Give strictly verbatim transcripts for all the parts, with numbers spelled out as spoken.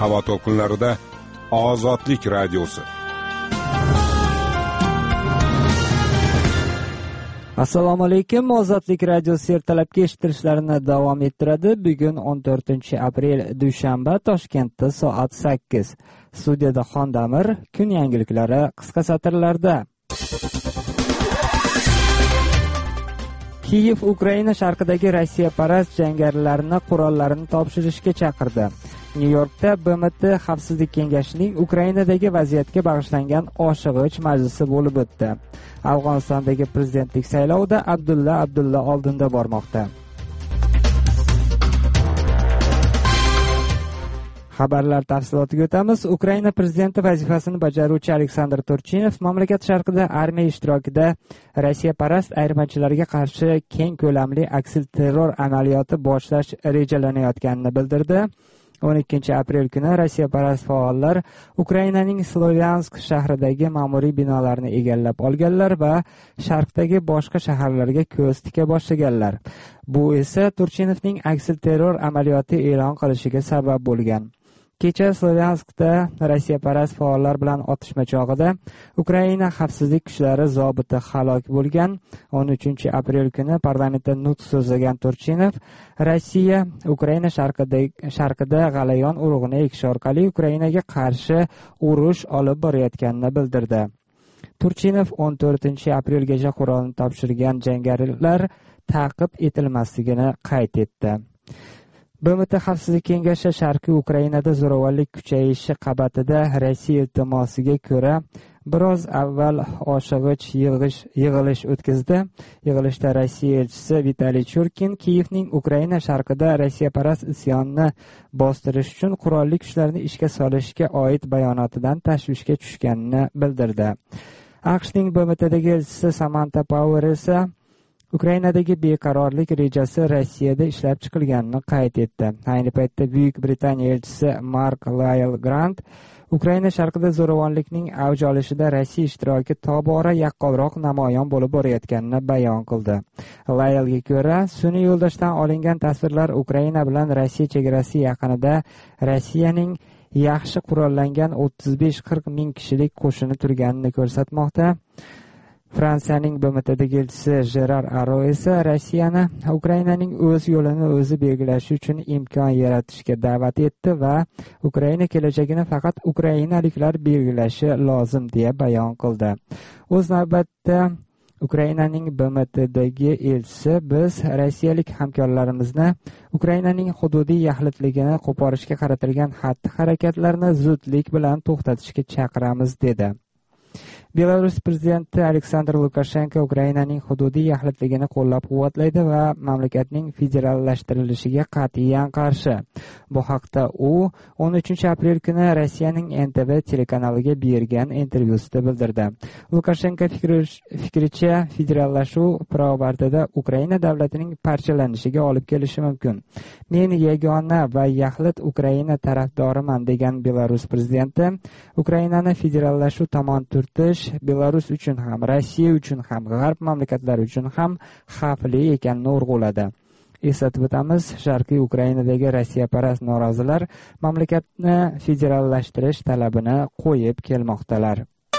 havo to'lqinlarida Ozodlik radiosi. Assalomu alaykum. Ozodlik radiosi ertalabki eshittirishlarini davom ettiradi. Bugun o'n to'rtinchi aprel dushanba, Toshkentda soat sakkiz. Studiyada Xondamir, kun yangiliklari qisqa satrlarda. Kiyev Ukraina sharqidagi Rossiyaparast jangarilarni qurollarini topshirishga chaqirdi. Nyu-Yorkda B M T Xavfsizlik kengashining Ukrainadagi vaziyatga bag'ishlangan oshig'ich majlisi bo'lib o'tdi. Afg'onistondagi prezidentlik saylovida Abdulla Abdulla oldinda bormoqda. Xabarlar tafsilotiga o'tamiz. Ukraina prezidenti vazifasini bajaruvchi Aleksandr Turchinov mamlakat sharqida armiya ishtirokida Rossiyaparast ayirmachilarga qarshi keng ko'lamli aksilterror amaliyoti boshlash rejalanayotganini bildirdi. o'n ikkinchi aprel kuni Rossiyaparast faollar Ukrainaning Slovyansk shahridagi ma'muriy binolarni egallab olganlar va sharqdagi boshqa shaharlarga ko'z tika boshlaganlar. Bu esa Turchinovning aksilterror amaliyoti e'lon qilishiga sabab bo'lgan. Kecha Slovyanskda Rossiyaparast faollar bilan otishma chog'ida Ukraina xavfsizlik kuchlari zobiti halok bo'lgan. o'n uchinchi aprel kuni parlamentda nutq so'zlagan Turchinov Rossiya Ukraina sharqida sharqida g'alayon urug'ini ekish orqali Ukrainaga qarshi urush olib borayotganini bildirdi. Turchinov o'n to'rtinchi aprelgacha qurolni topshirgan jangarilar ta'qib etilmasligini qayd etdi. B M T Xavfsizlik kengashi Sharqiy Ukrainada zo'ravonlik kuchayishi qabatida Rossiya iltimosiga ko'ra biroz avval oshig'ich yig'ilish o'tkazdi. Yig'ilishda Rossiya elchisi Vitaliy Churkin Kiyevning Ukraina sharqida Rossiyaparast isyonni bostirish uchun qurolli kuchlarni ishga solishga oid bayonotidan tashvishga tushganini bildirdi. AQShning B M Tdagi elchisi Samantha Power esa Ukrainadagi beqarorlik rejasi Rossiyada ishlab chiqilganini qayd etdi. Ayni paytda Buyuk Britaniya elchisi Mark Lyle Grant Ukraina sharqida zo'ravonlikning avj olishida Rossiya ishtiroki tobora yaqqolroq namoyon bo'lib borayotganini bayon qildi. Lyle'ga ko'ra, sun'iy yo'ldoshdan olingan tasvirlar Ukraina bilan Rossiya chegarasi yaqinida Rossiyaning yaxshi qurollangan o'ttiz besh qirq ming kishilik qo'shini turganini ko'rsatmoqda. Fransiyaning B M Tdagi elchisi Jerar Aro esa Rossiyani Ukrainaning o'z yo'lini o'zi belgilashi uchun imkon yaratishga da'vat etdi va Ukraina kelajagini faqat ukrainaliklar belgilashi lozim deya bayon qildi. O'z navbatida Ukrainaning B M Tdagi elchisi biz rossiyalik hamkorlarimizni Ukrainaning hududiy yaxlitligini qo'porishga qaratilgan xatti-harakatlarni zudlik bilan to'xtatishga chaqiramiz dedi. Belarus prezidenti Aleksandr Lukashenko Ukrainaning hududiy yaxlitligini qo'llab-quvvatlaydi va mamlakatning federallashtirilishiga qat'iyan qarshi. Bu haqda u o'n uchinchi aprel kuni Rossiyaning N T V telekanaliga bergan intervyusida bildirdi. Lukashenko fikricha federallashuv pirovardida Ukraina davlatining parchalanishiga olib kelishi mumkin. Men yagona va yaxlit Ukraina tarafdoriman degan Belarus prezidenti Ukrainani federallashuv tomon turtish Belarus uchun ham, Rossiya uchun ham, g'arb mamlakatlari uchun ham xavfli ekanini urg'uladi. Eslatib o'tamiz, Sharqiy Ukrainadagi Rossiyaparast norozilar mamlakatni federallashtirish talabini qo'yib kelmoqdalar.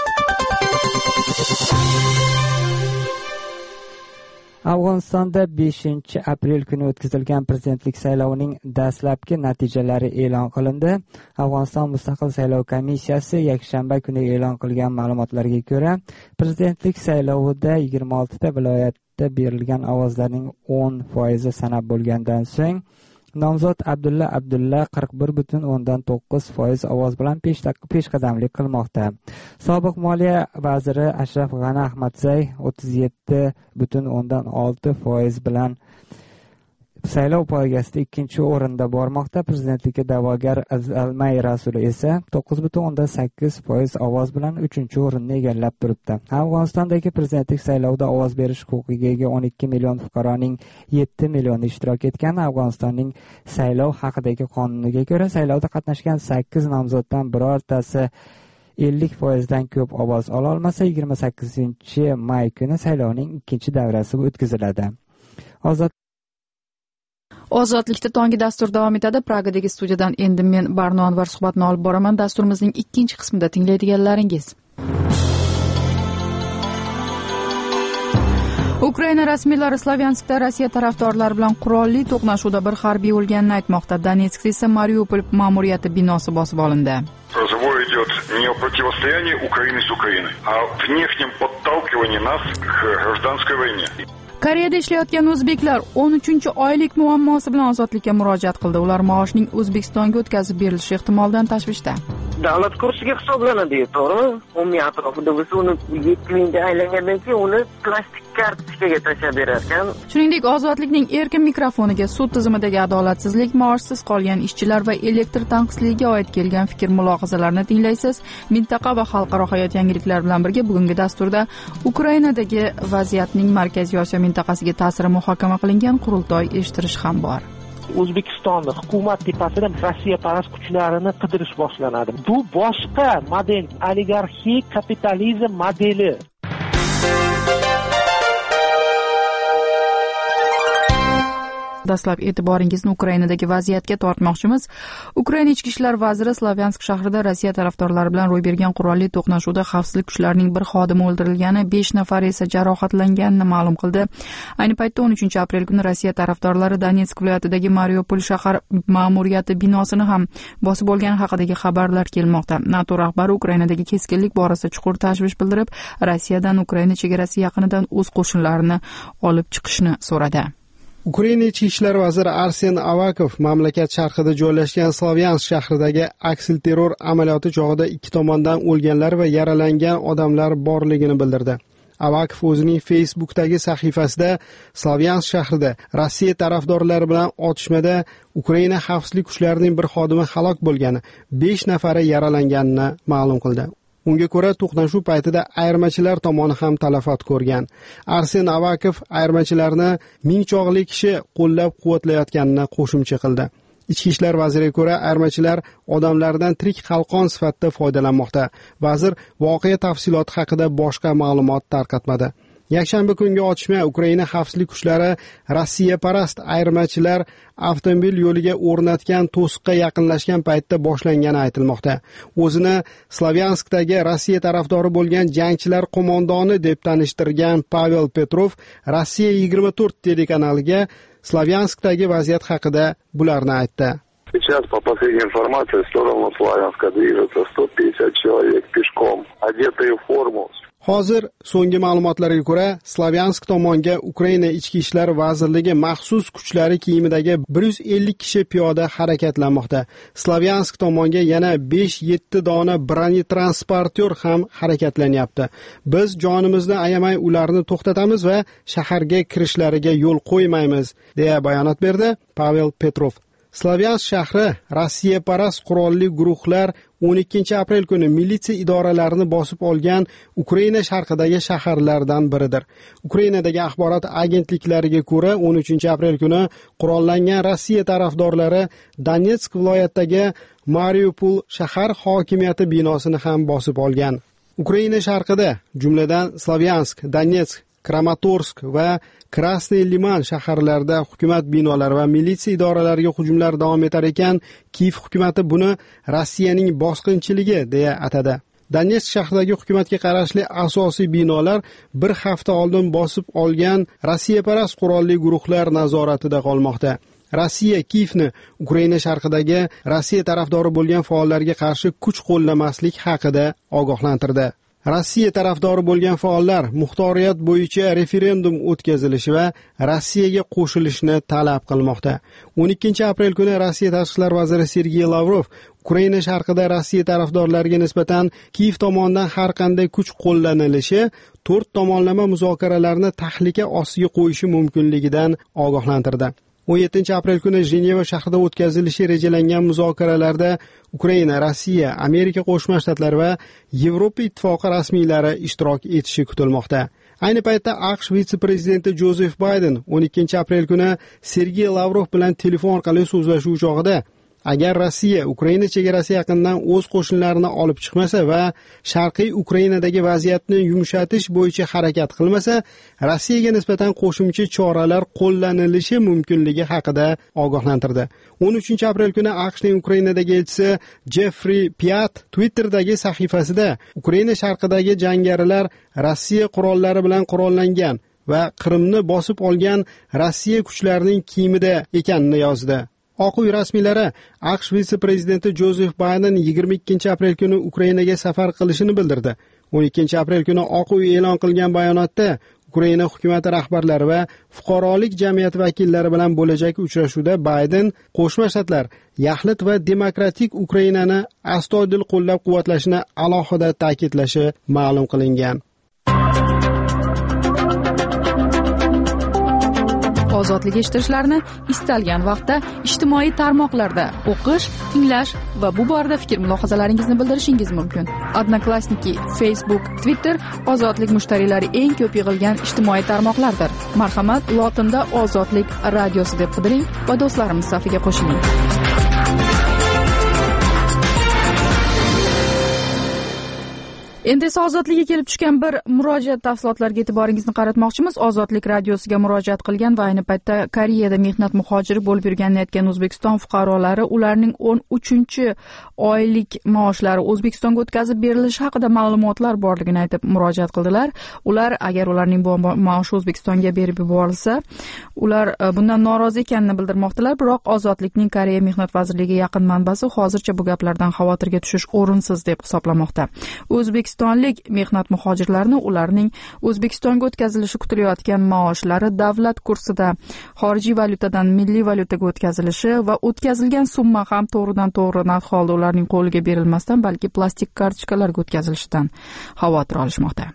Afg'onistonda beshinchi aprel kuni o'tkazilgan prezidentlik saylovining dastlabki natijalari e'lon qilindi. Afg'oniston mustaqil saylov komissiyasi yakshanba kuni e'lon qilgan ma'lumotlarga ko'ra, prezidentlik saylovida yigirma oltita viloyatda berilgan ovozlarning o'n foizi sanab bo'lgandan so'ng nomzod Abdulla Abdulla qirq bir butun o'ndan to'qqiz foiz ovoz bilan peshqadamlik qilmoqda. Sobiq moliya vaziri Ashraf G'ani Ahmadzay o'ttiz yetti butun o'ndan olti foiz bilan saylov poygasida ikkinchi o'rinda bormoqda. Prezidentlikka da'vogar Almay Rasul esa to'qqiz butun o'ndan sakkiz foiz ovoz bilan uchinchi o'rinni egallab turibdi. Afg'onistondagi prezidentlik saylovida ovoz berish huquqiga ega o'n ikki million fuqaroning yetti millioni ishtirok etgan. Afg'onistonning saylov haqidagi qonuniga ko'ra, saylovda qatnashgan sakkiz nomzoddan birortasi ellik foizdan ko'p ovoz ola olmasa, yigirma sakkizinchi may kuni saylovning ikkinchi davrasi o'tkaziladi. Ozod Ozodlikda tongi dastur davom etadi. Pragadagi studiyadan endi men Barno Anvar suhbatni olib boraman. Dasturimizning ikkinchi qismida tinglaydiganlaringiz. Ukraina rasmiylari Slavyanskda Rossiya tarafdorlari bilan qurolli to'qnashuvda bir harbiy o'lganini aytmoqda. Donetskda esa Mariupol ma'muriyati binosi bosib olindi. Разговор идет не о противостоянии Украины с Украиной, а о внешнем подталкивании нас к гражданской войне. Koreyada ishlayotgan o'zbeklar o'n uchinchi oylik muammosi bilan ozodlikka murojaat qildi. Ular maoshning O'zbekistonga o'tkazib berilishi ehtimolidan tashvishda. Davlat kursiga hisoblanadi, to'g'rimi? Umumiy atrofida bo'lsa uni yetti mingga aylangandan keyin uni plastik kartochkaga tashlab berar ekan. Shuningdek, ozodlikning erkin mikrofoniga sud tizimidagi adolatsizlik, maoshsiz qolgan ishchilar va elektr tanqisligiga oid kelgan fikr-mulohazalarni tinglaysiz. Mintaqa va xalqaro hayot yangiliklari bilan birga bugungi dasturda Ukrainadagi vaziyatning Markaziy Osiyo mintaqasiga ta'siri muhokama qilingan qurultoy eshittirish ham bor. O'zbekistonni hukumat tepasida Rossiya parast kuchlarini qidirish boshlanadi. Bu boshqa model, oligarxik kapitalizm modeli. Dastlab e'tiboringizni Ukrainadagi vaziyatga tortmoqchimiz. Ukraina ichki ishlar vaziri Slavyansk shahrida Rossiya tarafdorlari bilan ro'y bergan qurolli to'qnashuvda xavfsizlik kuchlarining bir xodimi o'ldirilgani, besh nafari esa jarohatlanganini ma'lum qildi. Ayni paytda o'n uchinchi aprel kuni Rossiya tarafdorlari Donetsk viloyatidagi Mariupol shahar ma'muriyati binosini ham bosib olgani haqidagi xabarlar kelmoqda. NATO rahbari Ukrainadagi keskinlik borasida chuqur tashvish bildirib, Rossiyadan Ukraina chegarasi yaqinidan o'z qo'shinlarini olib chiqishni so'radi. Ukraina ichki ishlar vaziri Arsen Avakov mamlakat sharqida joylashgan Slavyansk shahridagi aksilterror amaliyoti chog'ida ikki tomondan o'lganlar va yaralangan odamlar borligini bildirdi. Avakov o'zining Facebook'dagi sahifasida Slavyansk shahrida Rossiya tarafdorlari bilan otishmada Ukraina xavfsizlik kuchlarining bir xodimi halok bo'lgani, besh nafari yaralanganini ma'lum qildi. Unga ko'ra, to'qnashuv paytida ayirmachilar tomoni ham talafot ko'rgan. Arsen Avakov ayirmachilarni ming chog'li kishi qo'llab-quvvatlayotganini qo'shimcha qildi. Ichki ishlar vaziriga ko'ra, ayirmachilar odamlardan tirik qalqon sifatida foydalanmoqda. Vazir voqea tafsiloti haqida boshqa ma'lumot tarqatmadi. Yakshanba kungi otishma Ukraina xavfsizlik kuchlari Rossiya parast ayirmachilar avtomobil yo'liga o'rnatgan to'siqqa yaqinlashgan paytda boshlangani aytilmoqda. O'zini Slavyanskdagi Rossiya tarafdori bo'lgan jangchilar qo'mondoni deb tanishtirgan Pavel Petrov Rossiya yigirma to'rt telekanaliga Slavyanskdagi vaziyat haqida bularni aytdi. Сейчас, по последней информации, в сторону Славянска движется сто пятьдесят человек пешком, одетые в форму. Hozir so'nggi ma'lumotlarga ko'ra, Slavyansk tomonga Ukraina ichki ishlar vazirligi maxsus kuchlari kiyimidagi bir yuz ellik kishi piyoda harakatlanmoqda. Slavyansk tomonga yana besh yetti dona bronetransportyor ham harakatlanyapti. Biz jonimizni ayamay ularni to'xtatamiz va shaharga kirishlariga yo'l qo'ymaymiz, deya bayonot berdi Pavel Petrov. Slavyansk shahri Rossiya parast qurolli guruhlar o'n ikkinchi aprel kuni militsiya idoralarini bosib olgan Ukraina sharqidagi shaharlardan biridir. Ukrainadagi axborot agentliklariga ko'ra, o'n uchinchi aprel kuni qurollangan Rossiya tarafdorlari Donetsk viloyatidagi Mariupol shahar hokimiyati binosini ham bosib olgan. Ukraina sharqida, jumladan Slavyansk, Donetsk, Kramatorsk va Krasnoy Liman shaharlarida hukumat binolari va militsiya idoralariga hujumlar davom etar ekan, Kiyev hukumati buni Rossiyaning bosqinchiligi deya atadi. Donetsk shahridagi hukumatga qarashli asosiy binolar bir hafta oldin bosib olgan Rossiya parast qurolli guruhlar nazoratida qolmoqda. Rossiya Kiyevni Ukraina sharqidagi Rossiya tarafdori bo'lgan faollarga qarshi kuch qo'llamaslik haqida ogohlantirdi. Rossiya tarafdori bo'lgan faollar muxtoriyat bo'yicha referendum o'tkazilishi va Rossiyaga qo'shilishni talab qilmoqda. o'n ikkinchi aprel kuni Rossiya tashqi ishlar vaziri Sergey Lavrov Ukraina sharqida Rossiya tarafdorlariga nisbatan Kiyev tomonidan har qanday kuch qo'llanilishi to'rt tomonlama muzokaralarni tahlika ostiga qo'yishi mumkinligidan ogohlantirdi. o'n yettinchi aprel kuni Jeneva shahrida o'tkazilishi rejalangan muzokaralarda Ukraina, Rossiya, Amerika Qo'shma Shtatlari va Yevropa Ittifoqi rasmiylari ishtirok etishi kutilmoqda. Ayni paytda AQSh vitse-prezidenti Jozef Bayden o'n ikkinchi aprel kuni Sergey Lavrov bilan telefon orqali so'zlashuv chog'ida agar Rossiya Ukraina chegarasi yaqinidan o'z qo'shinlarini olib chiqmasa va sharqiy Ukrainadagi vaziyatni yumshatish bo'yicha harakat qilmasa, Rossiyaga nisbatan qo'shimcha choralar qo'llanilishi mumkinligi haqida ogohlantirdi. o'n uchinchi aprel kuni AQShning Ukrainadagi elchisi Jeffrey Piat Twitter'dagi sahifasida Ukraina sharqidagi jangarilar Rossiya qurollari bilan qurollangan va Qrimni bosib olgan Rossiya kuchlarining kiyimida ekanini yozdi. Oq uy rasmiylari AQSh vitse-prezidenti Jozef Bayden yigirma ikkinchi aprel kuni Ukrainaga safar qilishini bildirdi. o'n ikkinchi aprel kuni Oq uy e'lon qilgan bayonotda Ukraina hukumati rahbarlari va fuqarolik jamiyati vakillari bilan bo'lajak uchrashuvda Bayden Qo'shma Shtatlar yaxlit va demokratik Ukrainani astoydil qo'llab-quvvatlashini alohida ta'kidlashi ma'lum qilingan. Ozodlik eshittirishlarini istalgan vaqtda ijtimoiy tarmoqlarda o'qish, tinglash va bu borada fikr-mulohazalaringizni bildirishingiz mumkin. Odnoklassniki, Facebook, Twitter ozodlik mushtariylari eng ko'p yig'ilgan ijtimoiy tarmoqlardir. Marhamat, lotinda Ozodlik radiosi deb qidiring va do'stlarimiz safiga qo'shiling. Endi esa ozodlikka kelib tushgan bir murojaat tafsilotlariga e'tiboringizni qaratmoqchimiz. Ozodlik radiosiga murojaat qilgan va ayni paytda Koreyada mehnat muhojiri bo'lib yurganini aytgan O'zbekiston fuqarolari ularning o'n uchinchi oylik maoshlari O'zbekistonga o'tkazib berilishi haqida ma'lumotlar borligini aytib murojaat qildilar. Ular agar ularning bu maoshi O'zbekistonga berib yuborilsa, ular bundan norozi ekanini bildirmoqdalar. Biroq Ozodlikning Koreya mehnat vazirligiga yaqin manbasi hozircha bu gaplardan xavotirga tushish o'rinsiz deb hisoblamoqda. O'zbekiston O'zbekistonlik mehnat muhojirlarini ularning O'zbekistonga o'tkazilishi kutilayotgan maoshlari davlat kursida xorijiy valyutadan milliy valyutaga o'tkazilishi va o'tkazilgan summa ham to'g'ridan to'g'ri narx holda ularning qo'liga berilmasdan, balki plastik kartochkalarga o'tkazilishidan xavotir olishmoqda.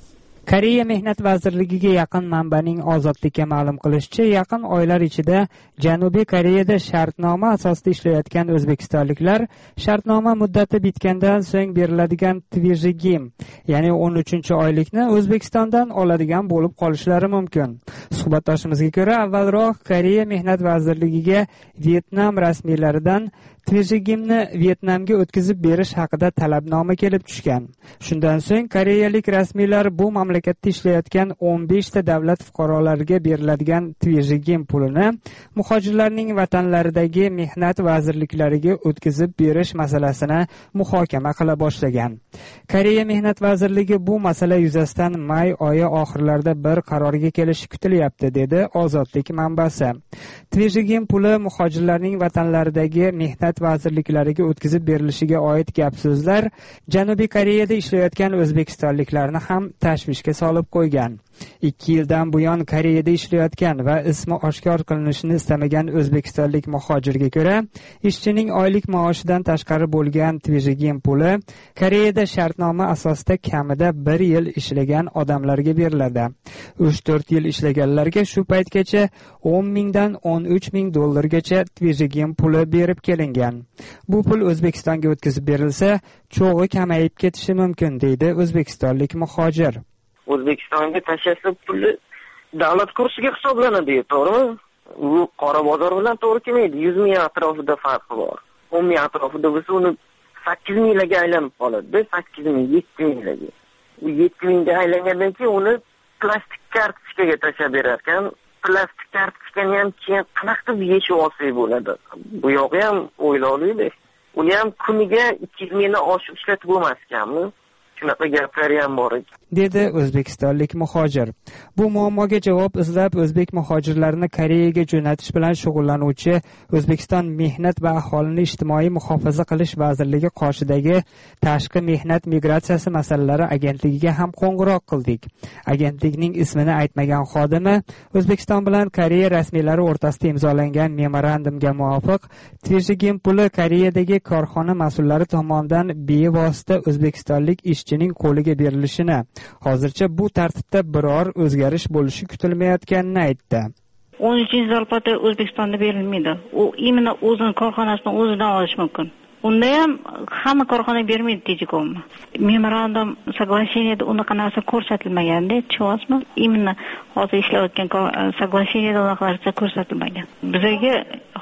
Koreya mehnat vazirligiga yaqin manbaning Ozodlikka ma'lum qilishicha, yaqin oylar ichida Janubiy Koreyada shartnoma asosida ishlayotgan o'zbekistonliklar shartnoma muddati bitgandan so'ng beriladigan tvijigim, ya'ni o'n uchinchi oylikni O'zbekistondan oladigan bo'lib qolishlari mumkin. Suhbatdoshimizga ko'ra, avvalroq Koreya mehnat vazirligiga Vyetnam rasmiylaridan tvijigimni Vyetnamga o'tkazib berish haqida talabnoma kelib tushgan. Shundan so'ng koreyalik rasmiylar bu mamlakatda ishlayotgan o'n besh ta davlat fuqarolariga beriladigan tvijigim pulini muhojirlarning vatanlaridagi mehnat vazirliklariga o'tkazib berish masalasini muhokama qila boshlagan. Koreya mehnat vazirligi bu masala yuzasidan may oyi oxirlarida bir qarorga kelishi kutilyapti, dedi Ozodlik manbasi. Tvijigim puli muhojirlarning vatanlaridagi mehnat vazirliklariga o'tkazib berilishiga oid gap so'zlar Janubiy Koreyada ishlayotgan o'zbekistonliklarni ham tashvishga solib qo'ygan. ikki yildan buyon Koreyada ishlayotgan va ismi oshkor qilinishini istamagan o'zbekistonlik muhojirga ko'ra, ishchining oylik maoshidan tashqari bo'lgan tvijigim puli Koreyada shartnoma asosida kamida bir yil ishlagan odamlarga beriladi. uch to'rt yil ishlaganlarga shu paytgacha o'n mingdan o'n uch ming dollargacha tvijigim puli berib kelingan. Bu pul O'zbekistonga o'tkazib berilsa, cho'g'i kamayib ketishi mumkin, deydi o'zbekistonlik muhojir. O'zbekistonga tashlashlar puli davlat kursiga hisoblanadi, to'g'rimi? U qora bozor bilan to'g'ri kelmaydi. yuz ming atrofida farqi bor. o'n ming atrofida bo'lsa, uni sakkiz minglarga aylanib qoladi. sakkiz ming, yetti minglarga. U yetti mingga aylangandan keyin uni plastik kartochkaga tashlab berar ekan. Plastik kartochkani ham keyin qanaqa qilib yechib olsak bo'ladi? Bu yog'i ham o'ylovli. Uni ham kuniga ikki yuz mingdan oshib ishlatib bo'lmas ekanmi? Shunaqa gaplar ham bor ekan, dedi o'zbekistonlik muhojir. Bu muammoga javob izlab o'zbek muhojirlarini Koreyaga jo'natish bilan shug'ullanuvchi O'zbekiston Mehnat va aholini ijtimoiy muhofaza qilish vazirligi qoshidagi Tashqi mehnat migratsiyasi masalalari agentligiga ham qo'ng'iroq qildik. Agentlikning ismini aytmagan xodimi O'zbekiston bilan Koreya rasmiylari o'rtasida imzolangan memorandumga muvofiq tvijigim puli Koreyadagi korxona mas'ullari tomonidan bevosita o'zbekistonlik ishchining qo'liga berilishini, hozircha bu tartibda biror o'zgarish bo'lishi kutilmayotganini aytdi. o'n uchinchi zarplata O'zbekistonda berilmaydi. U imенно o'zining korxonasidan o'zidan olish mumkin. Unda ham hamma korxona bermaydi Tejikonni. Memorandum соглашениеda unaqa narsa ko'rsatilmaganda, tushunasizmi? Imенно hozir ishlayotgan соглашениеda unaqa narsa ko'rsatilmagan. Bizga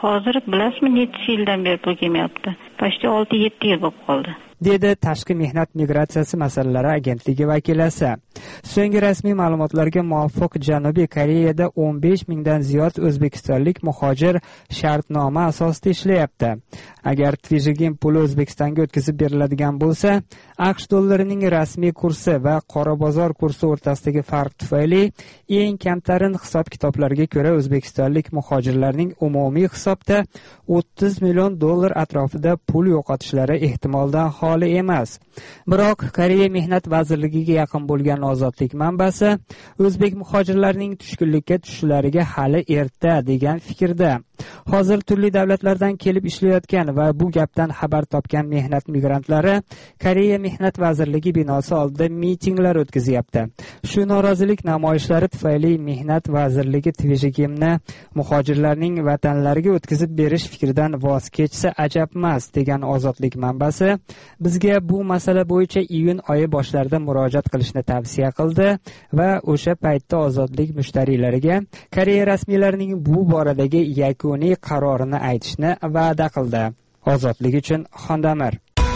hozir bilasizmi necha yildan beri pul kelmayapti? Почти olti yetti yil bo'lib qoldi. dedi Tashqi mehnat migratsiyasi masalalari agentligi vakilasi. So'nggi rasmiy ma'lumotlarga muvofiq Janubiy Koreyada o'n besh mingdan ziyod o'zbekistonlik muhojir shartnoma asosida ishlayapti. Agar Tvijigin puli O'zbekistonga o'tkazib beriladigan bo'lsa, AQSh dollarining rasmiy kursi va qora bozor kursi o'rtasidagi farq tufayli eng kamtarin hisob-kitoblarga ko'ra o'zbekistonlik muhojirlarning umumiy hisobda o'ttiz million dollar atrofida pul yo'qotishlari ehtimoldan xoli emas. Biroq Koreya mehnat vazirligiga yaqin bo'lgan ozodlik manbasi o'zbek muhojirlarning tushkunlikka tushishlariga hali erta degan fikrda. Hozir turli davlatlardan kelib ishlayotgan va bu gapdan xabar topgan mehnat migrantlari Koreya mehnat vazirligi binosi oldida mitinglar o'tkazyapti. Shu norozilik namoyishlari tufayli mehnat vazirligi Tvijigimni muhojirlarning vatanlariga o'tkazib berish fikridan voz kechsa ajab emas degan ozodlik manbasi bizga bu masala bo'yicha iyun oyi boshlarida murojaat qilishni tavsiya qildi va o'sha paytda ozodlik mushtariylariga Koreya rasmiylarining bu boradagi yakuniy qarorini aytishni va'da qildi. Ozodlik uchun Xondamir.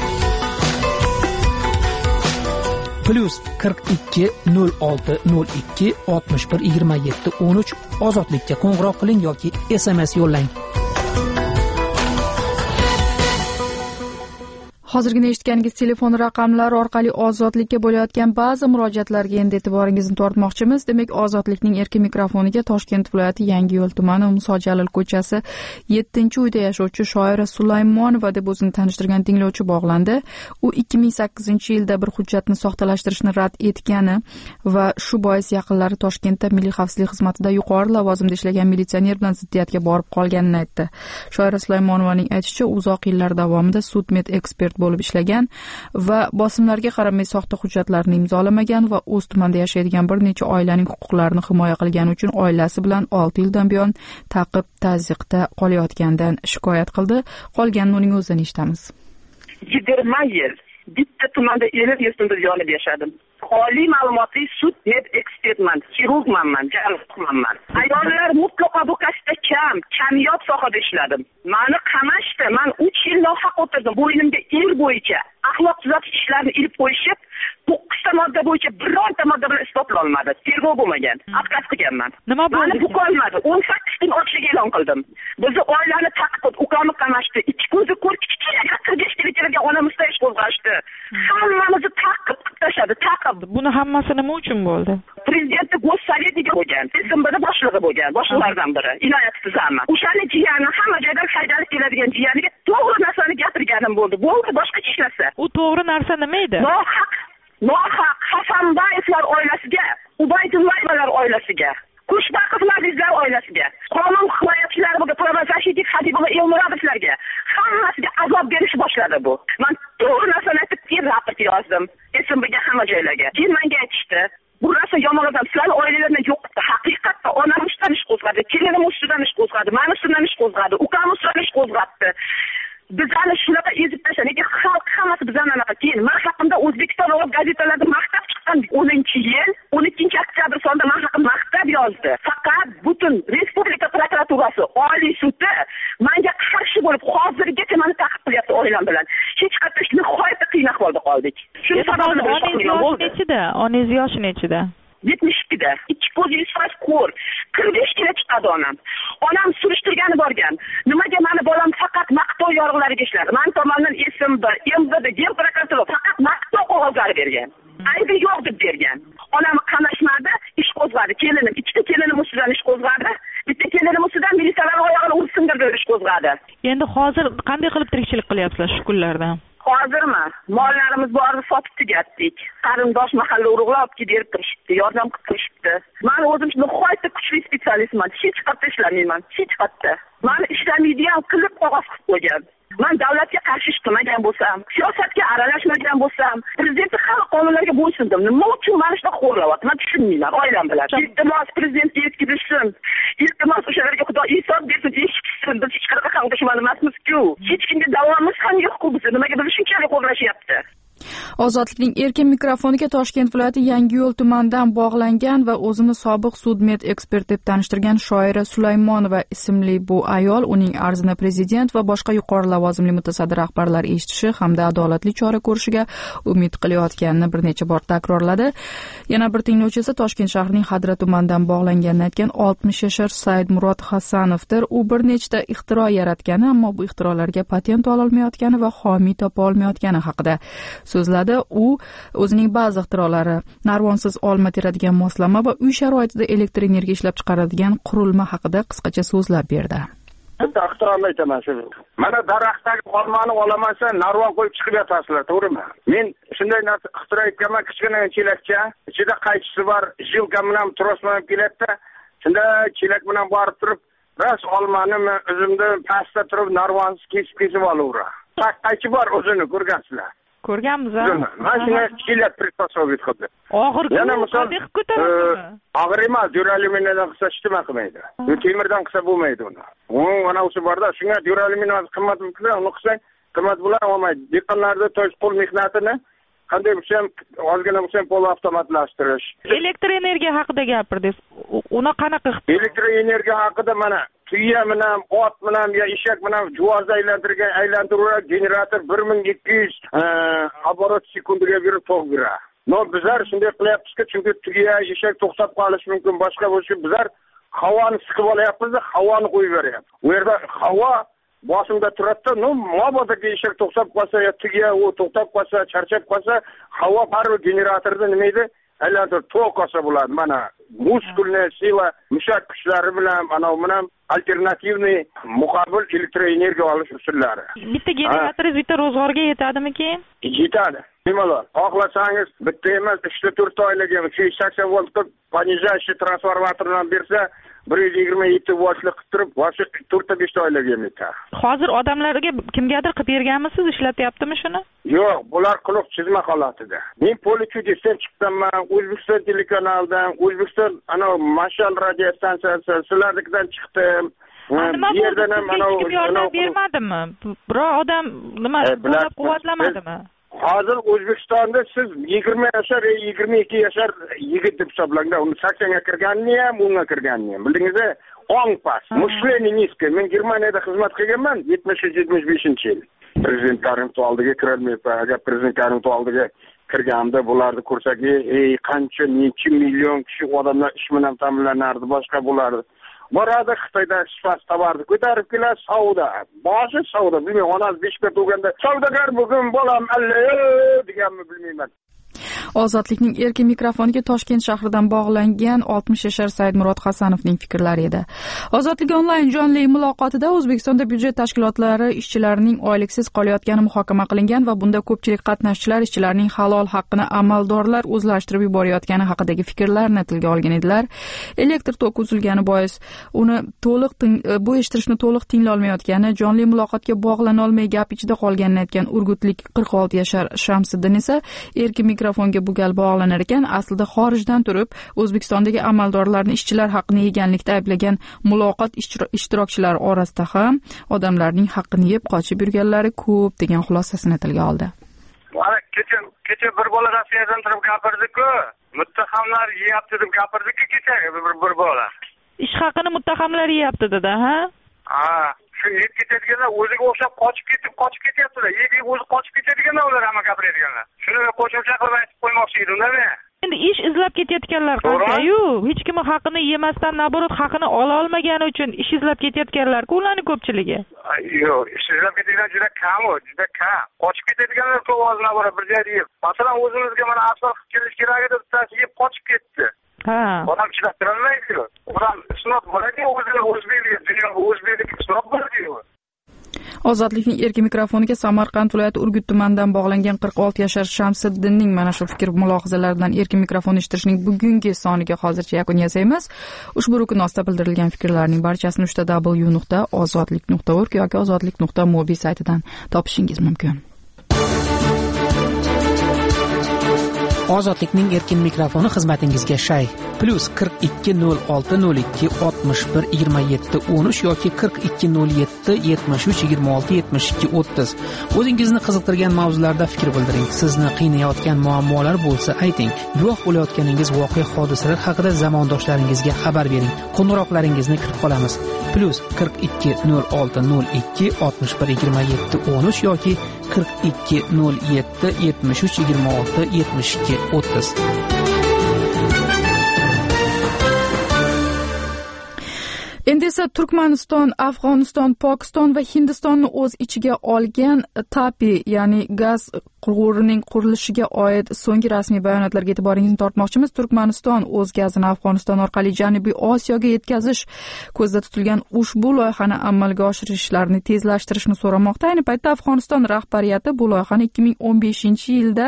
Plus qirq ikki nol olti nol ikki oltmish bir yigirma yetti o'n uch ozodlikka qo'ng'iroq qiling yoki S M S yo'llang. Hozirgina eshitganingiz telefon raqamlari orqali ozodlikka bo'layotgan ba'zi murojaatlarga endi e'tiboringizni tortmoqchimiz. Demak, ozodlikning erkin mikrofoniga Toshkent viloyati Yangiyo'l tumani Muso Jalil ko'chasi yettinchi uyda yashovchi shoira Sulaymonova deb o'zini tanishtirgan tinglovchi bog'landi. U ikki ming sakkizinchi yilda bir hujjatni soxtalashtirishni rad etgani va shu bois yaqinlari Toshkentda Milliy xavfsizlik xizmatida yuqori lavozimda ishlagan militsioner bilan ziddiyatga borib qolganini aytdi. Shoira Sulaymonovaning aytishicha, uzoq yillar davomida sud-med ekspert bo'lib ishlagan va bosimlarga qaramay soxta hujjatlarni imzolamagan va o'z tumanida yashaydigan bir necha oilaning huquqlarini himoya qilgani uchun oilasi bilan olti yildan buyon ta'qib tazyiqda qolayotgandan shikoyat qildi. Qolganini uning o'zidan eshitamiz. yigirma yil bitta tumanda ellik yil yonib yashadim. Oliy ma'lumotli sud-med ekspertman, xirurgman, jarrohman. Ayollar mutlaqo bu kasbda kam, kamyob sohada ishladim. Mani qamashdi, men uch yil nohaq o'tirdim. Bo'ynimga er bo'yicha axloq tuzatish ishlarini ilib qo'yishib, to'qqizta modda bo'yicha birorta modda bilan isbotlay olmadi. Tergov bo'lmagan. Отказ qilganman. Nima bo'ldi? Mani bu qolmadi. o'n sakkiz kun ochlik e'lon qildim. Bizni oilani taqib, ukamni qamashdi. Ikki ko'zi ko'r kichkina qirq besh yilga onamiz ish qo'zg'ashdi. Hammamizni taqib tashladi, taqib. Buni hammasi nima uchun bo'ldi? Prezidentni go'stsovetiga bo'lgan, S M B'da boshlig'i bo'lgan, boshliqlardan biri, Inoyat Tuzami. O'shani jiyani hamma joydan haydalib keladigan jiyaniga to'g'ri narsani gapirganim bo'ldi. Bo'ldi, boshqa ishlasa. U to'g'ri narsa nima edi? Nohaq, nohaq Hasanbayevlar oilasiga, Ubaydullayevalar oilasiga, Qushbaqovlar oilasiga, qonun himoyachilari bo'lgan Pravozashidov, Habibullo Elmurodovlarga hammasiga azob berish boshladi bu. Men to'g'ri narsani aytib, keyin raport yozdim. S M B'ga hamma joylarga. Keyin menga aytishdi, bu narsa yomon odam, sizlarni oilalarni yo'qotdi. Haqiqatda onam ustidan ish qo'zg'adi, kelinim ustidan ish qo'zg'adi, mani ustidan ish qo'zg'adi, ukam ustidan ish qo'zg'atdi. Bizani shunaqa ezib tashladi. Lekin xalq hammasi bizdan anaqa. Keyin men haqimda O'zbekiston va gazetalarda maqtab chiqqan o'ninchi yil o'n ikkinchi oktyabr sonida men haqimda maqtab yozdi. Faqat butun respublika prokuraturasi, Oliy sudi menga qarshi bo'lib hozirgacha meni ta'qib qilyapti oilam bilan. Hech qanday nihoyatda qiyin ahvolda qoldik. Shu sababli nechida? Onangiz yoshi nechida? yetmish ikkida. Ikki ko'z yuzfaz ko'r. qirq besh kilo chiqadi onam. Onam surishtirgani borgan. Nimaga meni bolam faqat maqtov yorug'lariga ishladi? Men tomonidan S M B, M B D, Gen prokuratura faqat maqtov qog'ozlari bergan. Aybi yo'q deb bergan. Onamni qamashmadi, ish qo'zg'adi. Kelinim, ikkita kelinim ustidan ish qo'zg'adi. Bitta kelinim ustidan militsiyalar oyog'ini urib sindirdi, ish qo'zg'adi. Endi hozir qanday qilib tirikchilik qilyapsizlar shu kunlarda? Hozirmi? Mollarimiz borni sotib tugatdik. Qarindosh mahalla urug'lar olib kelib berib turishibdi, yordam qilib turishibdi. Men o'zim nihoyatda kuchli spetsialistman. Hech qayerda ishlamayman, hech qayerda. Meni ishlamaydigan qilib qog'oz qilib qo'ygan. Men davlatga qarshi ish qilmagan bo'lsam, siyosatga aralashmagan bo'lsam, prezidentning hamma qonunlariga bo'ysundim. Nima uchun meni shunday xo'rlayapti? Men tushunmayman oilam bilan. Iltimos prezidentga yetkazishsin. Iltimos o'shalarga Xudo insof bersin, eshitsin. Biz hech qanaqa xalq dushmani emasmiz-ku. Hech kimga davomimiz ham yo'q-ku biz. Nimaga biz shunchalik qo'rqashyapti? Ozodlikning erkin mikrofoniga Toshkent viloyati Yangiyo'l tumanidan bog'langan va o'zini sobiq sudmet ekspert deb tanishtirgan Shoira Sulaymonova ismli bu ayol uning arzini prezident va boshqa yuqori lavozimli mutasaddi rahbarlar eshitishi hamda adolatli chora ko'rishiga umid qilayotganini bir necha bor takrorladi. Yana bir tinglovchi esa Toshkent shahrining Hadra tumanidan bog'langanini aytgan oltmish yashar Saidmurod Hasanovdir. U bir nechta ixtiro yaratgani, ammo bu ixtirolarga patent ola olmayotgani va homiy topa olmayotgani haqida so'zladi. U o'zining ba'zi ixtirolari narvonsiz olma teradigan moslama va uy sharoitida elektr energiya ishlab chiqaradigan qurilma haqida qisqacha so'zlab berdi. Bitta ixtiromni aytaman sizga. Mana daraxtdagi olmani olamansa, narvon qo'yib chiqib yotasizlar, to'g'rimi? Men shunday narsa ixtiro etganman, kichkina chelakcha, ichida qaychisi bor, jilka bilan tros bilan keladi. Shunda chelak bilan borib turib, ras olmani, uzumni pastda turib narvonsiz kesib-kesib olaveradi. Qaychi bor o'zini ko'rgansizlar. Ko'rganmiz a? Mana shunday chelak pristosovet qildi. Og'ir qanday ko'taradi? Og'ir emas, duralyumindan qilsa ishtima qilmaydi. Temirdan qilsa bo'lmaydi uni. U mana o'sha borda, shunga duralyumin qimmat bo'lsa, uni qilsang qimmat bo'lar olmaydi. Dehqonlarda to'y qo'l mehnatini qanday bo'lsa ham ozgina bo'lsa ham pol avtomatlashtirish. Elektr energiya haqida gapirdingiz. Uni qanaqa? Elektr energiya haqida mana tuya bilan, ot bilan yo eshak bilan juvozda aylantirgan aylantiruvchi generator bir ming ikki yuz оборот sekundiga berib to'q beradi. No bizlar shunday qilyapmizki, chunki tuya, eshak to'xtab qolishi mumkin, boshqa bo'lsa bizlar havoni siqib olyapmiz, havoni qo'yib beryapmiz. U yerda havo bosimda turadi, no mabodoki eshak to'xtab qolsa yo tuya u to'xtab qolsa, charchab qolsa, havo baribir generatorda nima edi? Aylantirib to'q olsa bo'ladi. Mana muskulni sila mushak kuchlari bilan, ana bilan alternativniy muqobil elektr energiya olish usullari. Bitta generatorimiz bitta ro'zg'orga yetadimi keyin? Yetadi. Nimalar? Xohlasangiz bitta emas, uchta to'rtta oilaga uch yuz sakson voltlik понижающий transformatordan bersa, bir yuz yigirma yetti voltli qilib turib, boshqa to'rtta beshta oilaga yetadi. Hozir odamlarga kimgadir qilib berganmisiz, ishlatyaptimi shuni? Yo'q, bular quruq chizma holatida. Men poli chudisdan chiqqanman, O'zbekiston telekanalidan, O'zbekiston ana Mashal radio stansiyasi sizlarnikidan chiqdim. Nima bu yerdan ham ana yordam bermadimi? Biror odam nima qo'llab-quvvatlamadimi? Hozir O'zbekistonda siz yigirma yashar, yigirma ikki yashar yigit deb hisoblangan. Uni saksonga kirganini ham, o'nga kirganini ham. Bildingizmi? Ong pas. Mushtleni niski. Men Germaniyada xizmat qilganman yetmish yetmish beshinchi yil. Prezident Karimov oldiga kirolmayapman. Agar prezident Karimov oldiga kirganda bularni ko'rsak, ey qancha necha million kishi odamlar ish bilan ta'minlanardi, boshqa bo'lardi. Borada Xitoyda sifat tovarni ko'tarib keladi, savdo. Boshi savdo. Bilmayman, onasi beshga to'ganda savdogar bugun bolam alla deganmi bilmayman. Ozodlikning erkin mikrofoniga Toshkent shahridan bog'langan oltmish yashar Saidmurod Hasanovning fikrlari edi. Ozodlik onlayn jonli muloqotida O'zbekistonda byudjet tashkilotlari ishchilarining oyliksiz qolayotgani muhokama qilingan va bunda ko'pchilik qatnashchilar ishchilarning halol haqqini amaldorlar o'zlashtirib yuborayotgani haqidagi fikrlarni tilga olgan edilar. Elektr toki uzilgani bois uni to'liq bu eshittirishni to'liq tinglay olmayotgani, jonli muloqotga bog'lana olmay gap ichida qolganini aytgan urgutlik qirq olti yashar Shamsiddin esa erkin mikrofonga bu gal bog'lanar ekan, aslida xorijdan turib O'zbekistondagi amaldorlarni ishchilar haqqini yeganlikda ayblagan muloqot ishtirokchilari orasida ham odamlarning haqqini yeb qochib yurganlari ko'p degan xulosasini tilga oldi. Mana kecha kecha bir bola Rossiyadan turib gapirdi-ku, muttahamlar yeyapti deb gapirdi-ku kecha bir bir bola. Ish haqini muttahamlar yeyapti dedi, ha? Ha, shu yeb ketadiganlar o'ziga o'xshab qochib ketib, qochib ketyaptilar. Yeb o'zi qochib ketadiganlar ular hamma gapiradiganlar. Shuni qo'shimcha qilib aytib qo'ymoqchi edim-da. Endi ish izlab ketayotganlar qancha-yu, hech kim haqqini yemasdan, naborot haqqini ola olmagani uchun ish izlab ketayotganlar-ku ularning ko'pchiligi. Yo'q, ish izlab ketadiganlar juda kam, juda kam. Qochib ketadiganlar ko'p oz naborot bir joyda yeb. Masalan, o'zimizga mana asfalt qilib kelish kerak edi, bittasi yeb qochib ketdi. Ha. Odam chidab turolmaydi-ku. Odam isnob bo'ladi-ku, o'ziga o'zbeklik, dunyo o'zbeklik isnob bo'ladi-ku. Ozodlikning erkin mikrofoniga Samarqand viloyati Urgut tumanidan bog'langan qirq olti yashar Shamsiddinning mana shu fikr mulohazalaridan erkin mikrofon eshittirishning bugungi soniga hozircha yakun yasaymiz. Ushbu rukun ostida bildirilgan fikrlarning barchasini uchta w nuqta ozodlik nuqta org yoki ozodlik nuqta mobil saytidan topishingiz mumkin. Ozodlikning erkin mikrofoni xizmatingizga shay. plus qirq ikki nol olti nol ikki oltmish bir yigirma yetti o'n uch yoki qirq ikki nol yetti yetmish uch yigirma olti yetmish ikki o'ttiz. O'zingizni qiziqtirgan mavzularda fikr bildiring. Sizni qiynayotgan muammolar bo'lsa ayting. Guvoh bo'layotganingiz voqea hodisalar haqida zamondoshlaringizga xabar bering. Qo'ng'iroqlaringizni kutib qolamiz. Plus qirq ikki nol olti nol ikki oltmish bir yigirma yetti o'n uch yoki qirq ikki nol yetti yetmish uch yigirma olti yetmish ikki o'ttiz. Endi esa Turkmaniston, Afg'oniston, Pokiston va Hindistonni o'z ichiga olgan TAPI, ya'ni gaz quvurining qurilishiga oid so'nggi rasmiy bayonotlarga e'tiboringizni tortmoqchimiz. Turkmaniston o'z gazini Afg'oniston orqali Janubiy Osiyoga yetkazish ko'zda tutilgan ushbu loyihani amalga oshirishlarni tezlashtirishni so'ramoqda. Ayni paytda Afg'oniston rahbariyati bu loyihani ikki ming o'n beshinchi yilda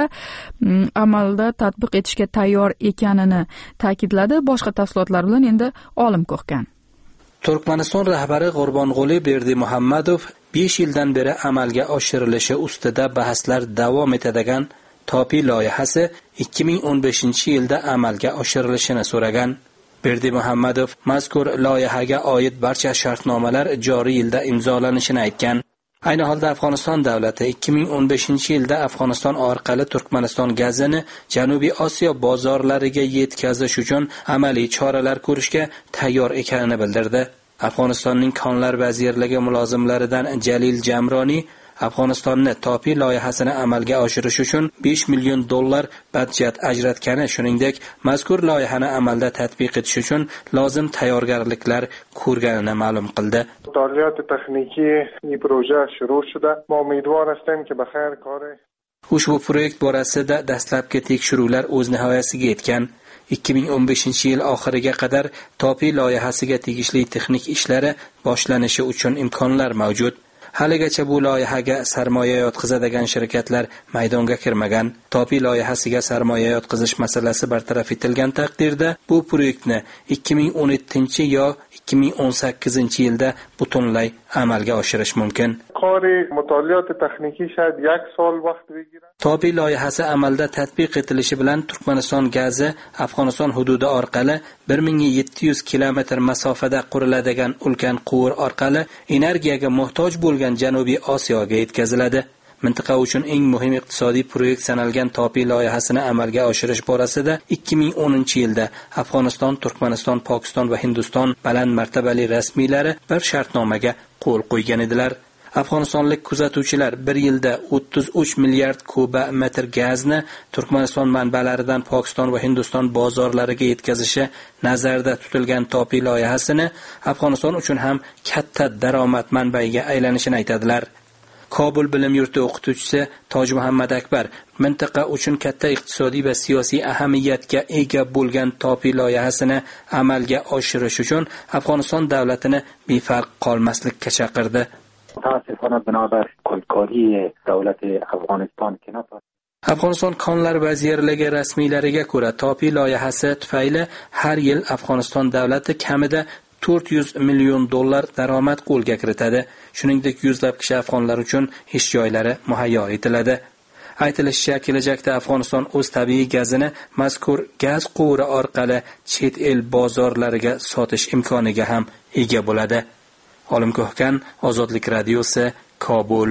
amalda tatbiq etishga tayyor ekanini ta'kidladi. Boshqa tafsilotlar bilan endi Olim Ko'hkan. Turkmaniston rahbari G'urbong'uli Berdimuhammadov besh yildan beri amalga oshirilishi ustida bahslar davom etadigan TAPI loyihasi ikki ming o'n beshinchi yilda amalga oshirilishini so'ragan. Berdimuhammadov mazkur loyihaga oid barcha shartnomalar joriy yilda imzolanishini aytgan. Ayni holda Afg'oniston davlati ikki ming o'n beshinchi yilda Afg'oniston orqali Turkmaniston gazini Janubiy Osiyo bozorlariga yetkazish uchun amaliy choralar ko'rishga tayyor ekanini bildirdi. Afg'onistonning Konlar vazirligi mulozimlaridan Jalil Jamroni Afg'onistonni TAPI loyihasini amalga oshirish uchun besh million dollar budjet ajratgani, shuningdek, mazkur loyihani amalda tatbiq etish uchun lozim tayyorgarliklar ko'rganini ma'lum qildi. مطالعات تکنیکی این پروژه شروع شده. ما امیدوار هستیم که بخیر کار Ushbu proyekt borasida dastlabki tekshiruvlar o'z nihoyasiga yetgan. ikki ming o'n beshinchi yil oxiriga qadar TAPI loyihasiga tegishli texnik ishlari boshlanishi uchun imkonlar mavjud. Haligacha bu loyihaga sarmoya yotqizadigan shirkatlar maydonga kirmagan. TAPI loyihasiga sarmoya yotqizish masalasi bartaraf etilgan taqdirda bu proyektni ikki ming o'n yettinchi yo ikki ming o'n sakkizinchi yilda butunlay amalga oshirish mumkin. Qori mutoliyat texniki shayad یک سال vaqt بگیره. TAPI loyihasi amalda tatbiq etilishi bilan Turkmaniston gazi Afg'oniston hududi orqali bir ming yetti yuz kilometr masofada quriladigan ulkan quvur orqali energiyaga muhtoj bo'lgan Janubiy Osiyoga yetkaziladi. Mintaqa uchun eng muhim iqtisodiy proyekt sanalgan TAPI loyihasini amalga oshirish borasida ikki ming o'ninchi yilda Afg'oniston, Turkmaniston, Pokiston va Hindiston baland martabali rasmiylari bir shartnomaga qo'l qo'ygan edilar. Afg'onistonlik kuzatuvchilar bir yilda o'ttiz uch milliard kuba metr gazni Turkmaniston manbalaridan Pokiston va Hindiston bozorlariga yetkazishi nazarda tutilgan TAPI loyihasini Afg'oniston uchun ham katta daromad manbaiga aylanishini aytadilar. Kobul bilim yurti o'qituvchisi Toj Muhammad Akbar mintaqa uchun katta iqtisodiy va siyosiy ahamiyatga ega bo'lgan TAPI loyihasini amalga oshirish uchun Afg'oniston davlatini befarq qolmaslikka chaqirdi. متاسفانه بنابر کلکاری دولت افغانستان که نفر Afg'oniston Konlar vazirligi rasmiylariga ko'ra TAPI loyihasi tufayli har yil Afg'oniston davlati kamida to'rt yuz million dollar daromad qo'lga kiritadi. Shuningdek, yuzlab kishi afg'onlar uchun ish joylari muhayyo etiladi. Aytilishicha, kelajakda Afg'oniston o'z tabiiy gazini mazkur gaz quvuri orqali chet el bozorlariga sotish imkoniga ham ega bo'ladi. Olim Ko'hkan, Ozodlik radiosi, Kobul.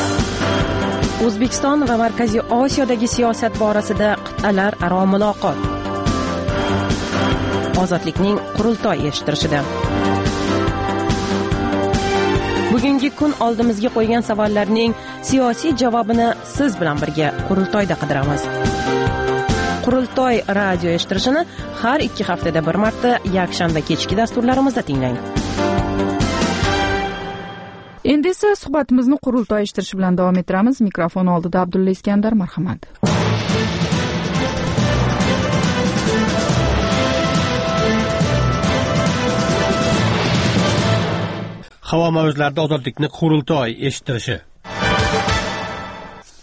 O'zbekiston va Markaziy Osiyodagi siyosat borasida qit'alar aro muloqot. Ozodlikning qurultoy eshittirishida. Bugungi kun oldimizga qo'ygan savollarning siyosiy javobini siz bilan birga qurultoyda qidiramiz. Qurultoy radio eshittirishini har ikki haftada bir marta yakshanba kechki dasturlarimizda tinglang. Endi esa suhbatimizni qurultoy eshittirish bilan davom ettiramiz. Mikrofon oldida Abdulla Iskandar, marhamat. Havo mavjlarida ozodlikni qurultoy eshittirishi.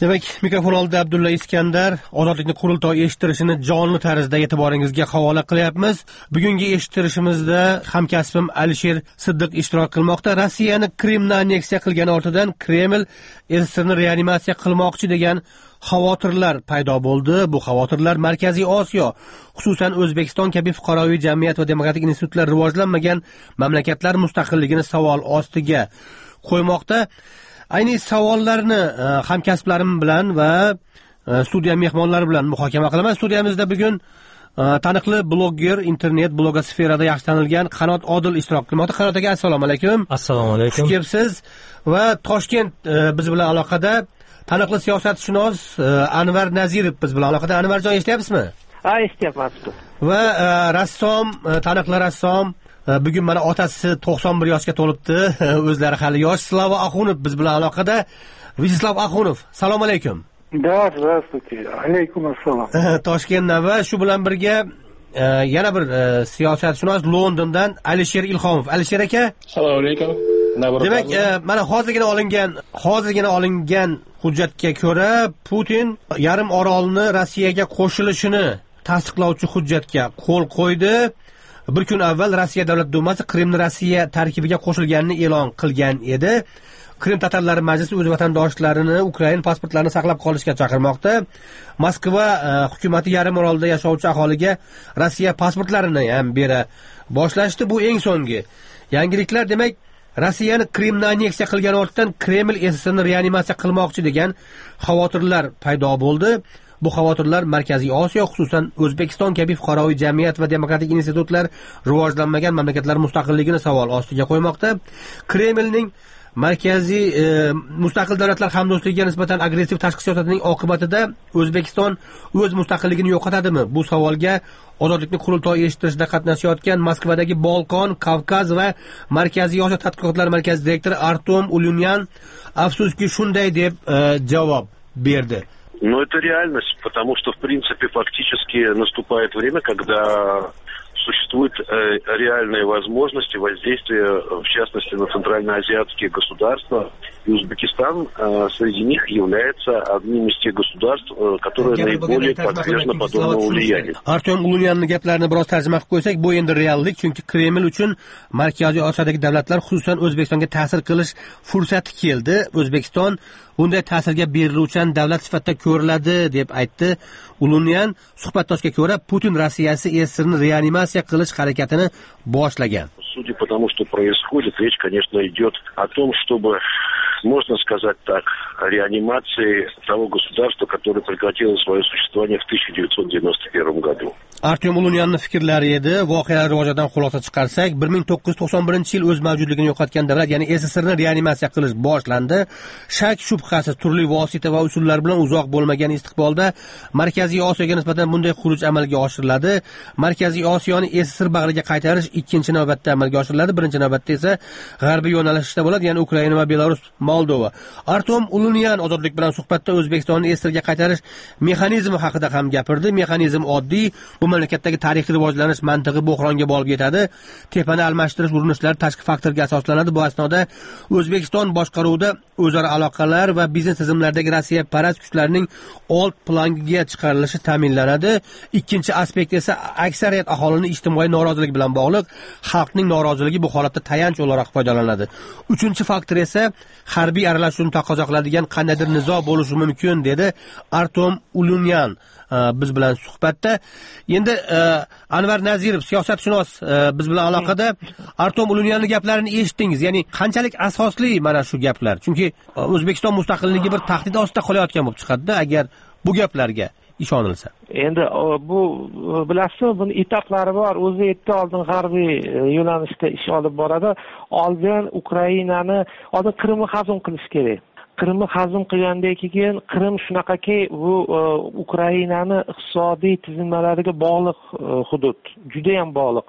Demak, mikrofon oldida Abdulla Iskandar, Ozodlikni qurultoy eshittirishini jonli tarzda e'tiboringizga havola qilyapmiz. Bugungi eshittirishimizda hamkasbim Alisher Siddiq ishtirok qilmoqda. Rossiyani Qrimni anneksiya qilgani ortidan Kreml SSRni reanimatsiya qilmoqchi degan xavotirlar paydo bo'ldi. Bu xavotirlar Markaziy Osiyo, xususan O'zbekiston kabi fuqaroviy jamiyat va demokratik institutlar rivojlanmagan mamlakatlar mustaqilligini savol ostiga qo'ymoqda. Ayni savollarni hamkasblarim bilan va studiya mehmonlari bilan muhokama qilaman. Studiyamizda bugun taniqli blogger, internet blogosferada yaxshi tanilgan Qanot Odil ishtirok qilmoqda. Qanot aka, assalomu alaykum. Assalomu alaykum. Xush kelibsiz. Va Toshkent biz bilan aloqada taniqli siyosatshunos Anvar Nazirov biz bilan aloqada. Anvarjon, eshityapsizmi? Ha, eshityapman. Va rassom, taniqli rassom, bugun mana otasi to'qson bir yoshga to'libdi. O'zlari hali yosh. Slava Axunov biz bilan aloqada. Vyacheslav Axunov, assalomu alaykum. Да, здравствуйте. Alaykum assalom. Toshkentdan va shu bilan birga yana bir siyosatshunos Londondan Alisher Ilhomov. Alisher aka, assalomu alaykum. Demak, mana hozirgina olingan, hozirgina olingan hujjatga ko'ra Putin yarim orolni Rossiyaga qo'shilishini tasdiqlovchi hujjatga qo'l qo'ydi. Bir kun avval Rossiya Davlat dumasi Qrimni Rossiya tarkibiga qo'shilganini e'lon qilgan edi. Qrim tatarlari majlisi o'z vatandoshlarini Ukraina pasportlarini saqlab qolishga chaqirmoqda. Moskva hukumatı yarim orolda yashovchi aholiga Rossiya pasportlarini ham bera boshlashdi. Bu eng so'nggi yangiliklar. Demak, Rossiyani Qrimni anneksiya qilgan ortidan Kreml SSRni reanimatsiya qilmoqchi degan xavotirlar paydo bo'ldi. Bu xavotirlar Markaziy Osiyo, xususan O'zbekiston kabi fuqaroviy jamiyat va demokratik institutlar rivojlanmagan mamlakatlar mustaqilligini savol ostiga qo'ymoqda. Kremlning markaziy e, mustaqil davlatlar hamdo'stligiga nisbatan agressiv tashqi siyosatining oqibatida O'zbekiston o'z mustaqilligini yo'qotadimi? Bu savolga Ozodlikni qurultoy eshittirishda qatnashayotgan Moskvadagi Bolqon, Kavkaz va Markaziy Osiyo tadqiqotlar markazi direktori Artom Ulunyan afsuski shunday deb e, javob berdi. Но это реальность, потому что, в принципе, фактически наступает время, когда существуют э, реальные возможности воздействия, в частности, на центральноазиатские государства. И Узбекистан э, среди них является одним из тех государств, э, которые наиболее подвержены подобному влиянию. Artyom Ulunyanning gaplarini biroz tarjima qilib qo'ysak, bu endi reallik, chunki Kreml uchun Markaziy Osiyodagi davlatlar, xususan O'zbekistonga ta'sir qilish fursati keldi. O'zbekiston bunday ta'sirga beriluvchan davlat sifatida ko'riladi deb aytdi Ulunyan. Suhbatdoshga ko'ra, Putin Rossiyasi SSRni reanimatsiya qilish harakatini boshlagan. Судя по тому, что происходит, речь, конечно, идет о том, чтобы, можно сказать так, о реанимации того государства, которое прекратило свое существование в тысяча девятьсот девяносто первом году. Artyom Ulunyanning fikrlari edi. Voqealar rivojidan xulosa chiqarsak, bir ming to'qqiz yuz to'qson birinchi yil o'z mavjudligini yo'qotgan davlat, ya'ni SSRni reanimatsiya qilish boshlandi. Shak shubhasiz turli vosita va usullar bilan uzoq bo'lmagan istiqbolda Markaziy Osiyoga nisbatan bunday xuruj amalga oshiriladi. Markaziy Osiyoni SSR bag'riga qaytarish ikkinchi navbatda amalga oshiriladi. Birinchi navbatda esa g'arbiy yo'nalishda bo'ladi, ya'ni Ukraina va Belarus, Moldova. Artyom Ulunyan Ozodlik bilan suhbatda O'zbekistonni SSRga qaytarish mexanizmi haqida ham gapirdi. Mexanizm oddiy, bu mamlakatdagi tarixiy rivojlanish mantig'i bo'hronga borib yetadi. Tepani almashtirish urinishlari tashqi faktorga asoslanadi. Bu asnoda O'zbekiston boshqaruvida o'zaro aloqalar va biznes tizimlaridagi Rossiya parast kuchlarning old planga chiqarilishi ta'minlanadi. Ikkinchi aspekt esa aksariyat aholining ijtimoiy noroziligi bilan bog'liq. Xalqning noroziligi bu holatda tayanch o'laroq foydalanadi. Uchinchi faktor esa harbiy aralashuvni taqozo qiladigan qandaydir nizo bo'lishi mumkin, dedi Artyom Ulunyan biz bilan suhbatda. Endi Anvar Nazirov, siyosatshunos, biz bilan aloqada. Artyom Ulunyanning gaplarini eshitdingiz. Ya'ni qanchalik asosli mana shu gaplar? Chunki O'zbekiston mustaqilligi bir tahdid ostida qolayotgan bo'lib chiqadi agar bu gaplarga ishonilsa. Endi bu bilasizmi, buni etaplari bor. O'zi yetti oldin g'arbiy yo'nalishda ish olib boradi. Oldin Ukrainani, oldin Qrimni hazm qilish kerak. Qrimni hazm qilgandan keyin Qrim shunaqaki, bu Ukrainani iqtisodiy tizimlariga bog'liq hudud, juda ham bog'liq.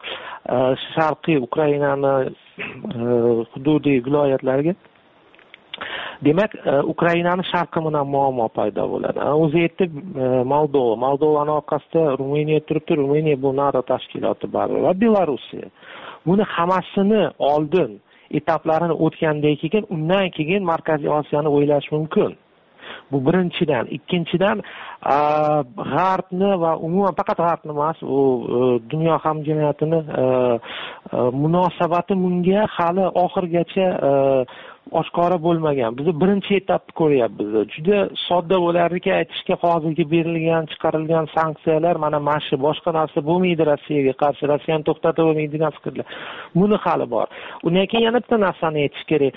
Sharqiy Ukrainani hududiy viloyatlariga. Demak, Ukrainani sharqi bilan muammo paydo bo'ladi. O'zi yetti Moldova, Moldovani orqasida Ruminiya turibdi. Ruminiya bu NATO tashkiloti bor va Belorussiya. Buni hammasini oldin etaplarini o'tgandan keyin, undan keyin Markaziy Osiyoni o'ylash mumkin. Bu birinchidan. Ikkinchidan, g'arbni va umuman faqat g'arbni emas, u dunyo hamjamiyatini munosabati bunga hali oxirgacha oshkora bo'lmagan. Biz birinchi etapni ko'ryapmiz. Juda sodda bo'larki aytishga, hozirgi berilgan, chiqarilgan sanksiyalar mana mana shu boshqa narsa bo'lmaydi Rossiyaga qarshi, Rossiyani to'xtatib bo'lmaydi degan fikrlar. Buni hali bor. Undan keyin yana bitta narsani aytish kerak.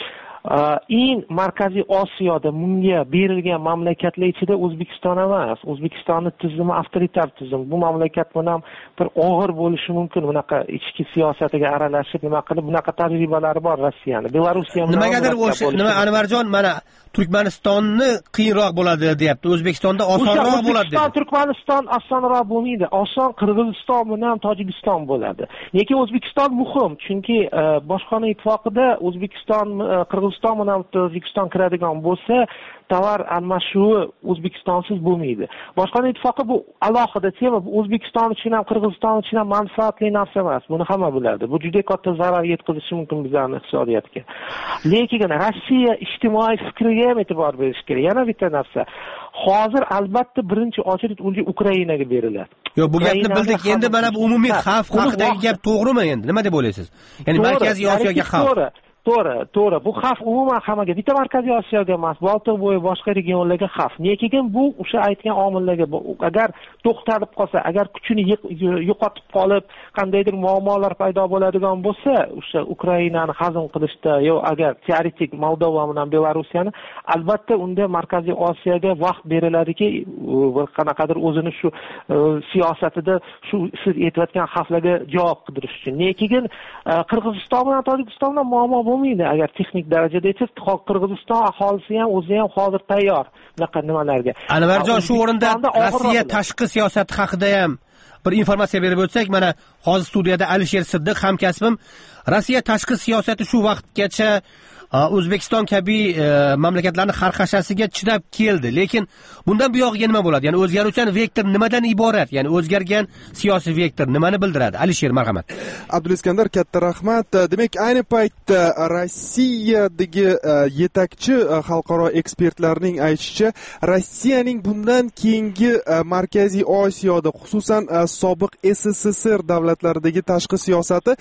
Eng Markaziy Osiyoda bunga berilgan mamlakatlar ichida O'zbekiston emas. O'zbekistonning tizimi avtoritar tizim. Bu mamlakat bilan bir og'ir bo'lishi mumkin. Bunaqa ichki siyosatiga aralashib, nima qilib, bunaqa tajribalari bor Rossiyaning. Belorussiya nimagadir o'sha, nima Anvarjon, mana Turkmanistonni qiyinroq bo'ladi deyapti. O'zbekistonda osonroq bo'ladi. O'zbekiston, Turkmaniston osonroq bo'lmaydi. Oson Qirg'iziston bilan Tojikiston bo'ladi. Lekin O'zbekiston muhim, chunki boshqona ittifoqida O'zbekiston, Qirg'iziston bilan Tojikiston kiradigan bo'lsa, tovar almashuvi O'zbekistonsiz bo'lmaydi. Boshqona ittifoqi bu alohida tema, bu O'zbekiston uchun ham Qirg'iziston uchun ham manfaatli narsa emas. Buni hamma biladi. Bu juda katta zarar yetkazishi mumkin bizning iqtisodiyotga. Lekin Rossiya ijtimoiy fikriga ham e'tibor berish kerak. Yana bitta narsa. Hozir albatta birinchi ochilib unga Ukrainaga beriladi. Yo'q, bu gapni bildik. Endi mana bu umumiy xavf haqidagi gap to'g'rimi endi? Nima deb o'ylaysiz? Ya'ni Markaziy Osiyoga xavf. To'g'ri, to'g'ri. Bu xavf umuman hammaga, bitta Markaziy Osiyoga emas, Boltiq bo'yi boshqa regionlarga xavf. Lekin bu o'sha aytgan omillarga, agar to'xtalib qolsa, agar kuchini yo'qotib qolib, qandaydir muammolar paydo bo'ladigan bo'lsa, o'sha Ukrainani hazm qilishda, yo agar teoretik Moldova bilan Belarusiyani, albatta unda Markaziy Osiyoga vaqt beriladiki, bir qanaqadir o'zini shu siyosatida shu siz aytayotgan xavflarga javob qidirish uchun. Lekin Qirg'iziston bilan Tojikiston bilan muammo bo'lmaydi. Agar texnik darajada aytib, Qirg'iziston aholisi ham o'zi ham hozir tayyor bunaqa nimalarga. Anvarjon, shu o'rinda Rossiya tashqi siyosati haqida ham bir informatsiya berib o'tsak, mana hozir studiyada Alisher Siddiq hamkasbim, Rossiya tashqi siyosati shu vaqtgacha O'zbekiston kabi mamlakatlarning xarxashasiga chidab keldi. Lekin bundan buyog'iga nima bo'ladi? Ya'ni o'zgaruvchan vektor nimadan iborat? Ya'ni o'zgargan siyosiy vektor nimani bildiradi? Alisher, marhamat. Abduliskandar, katta rahmat. Demak, ayni paytda Rossiyadagi yetakchi xalqaro ekspertlarning aytishicha, Rossiyaning bundan keyingi Markaziy Osiyoda, xususan sobiq S S S R davlatlaridagi tashqi siyosati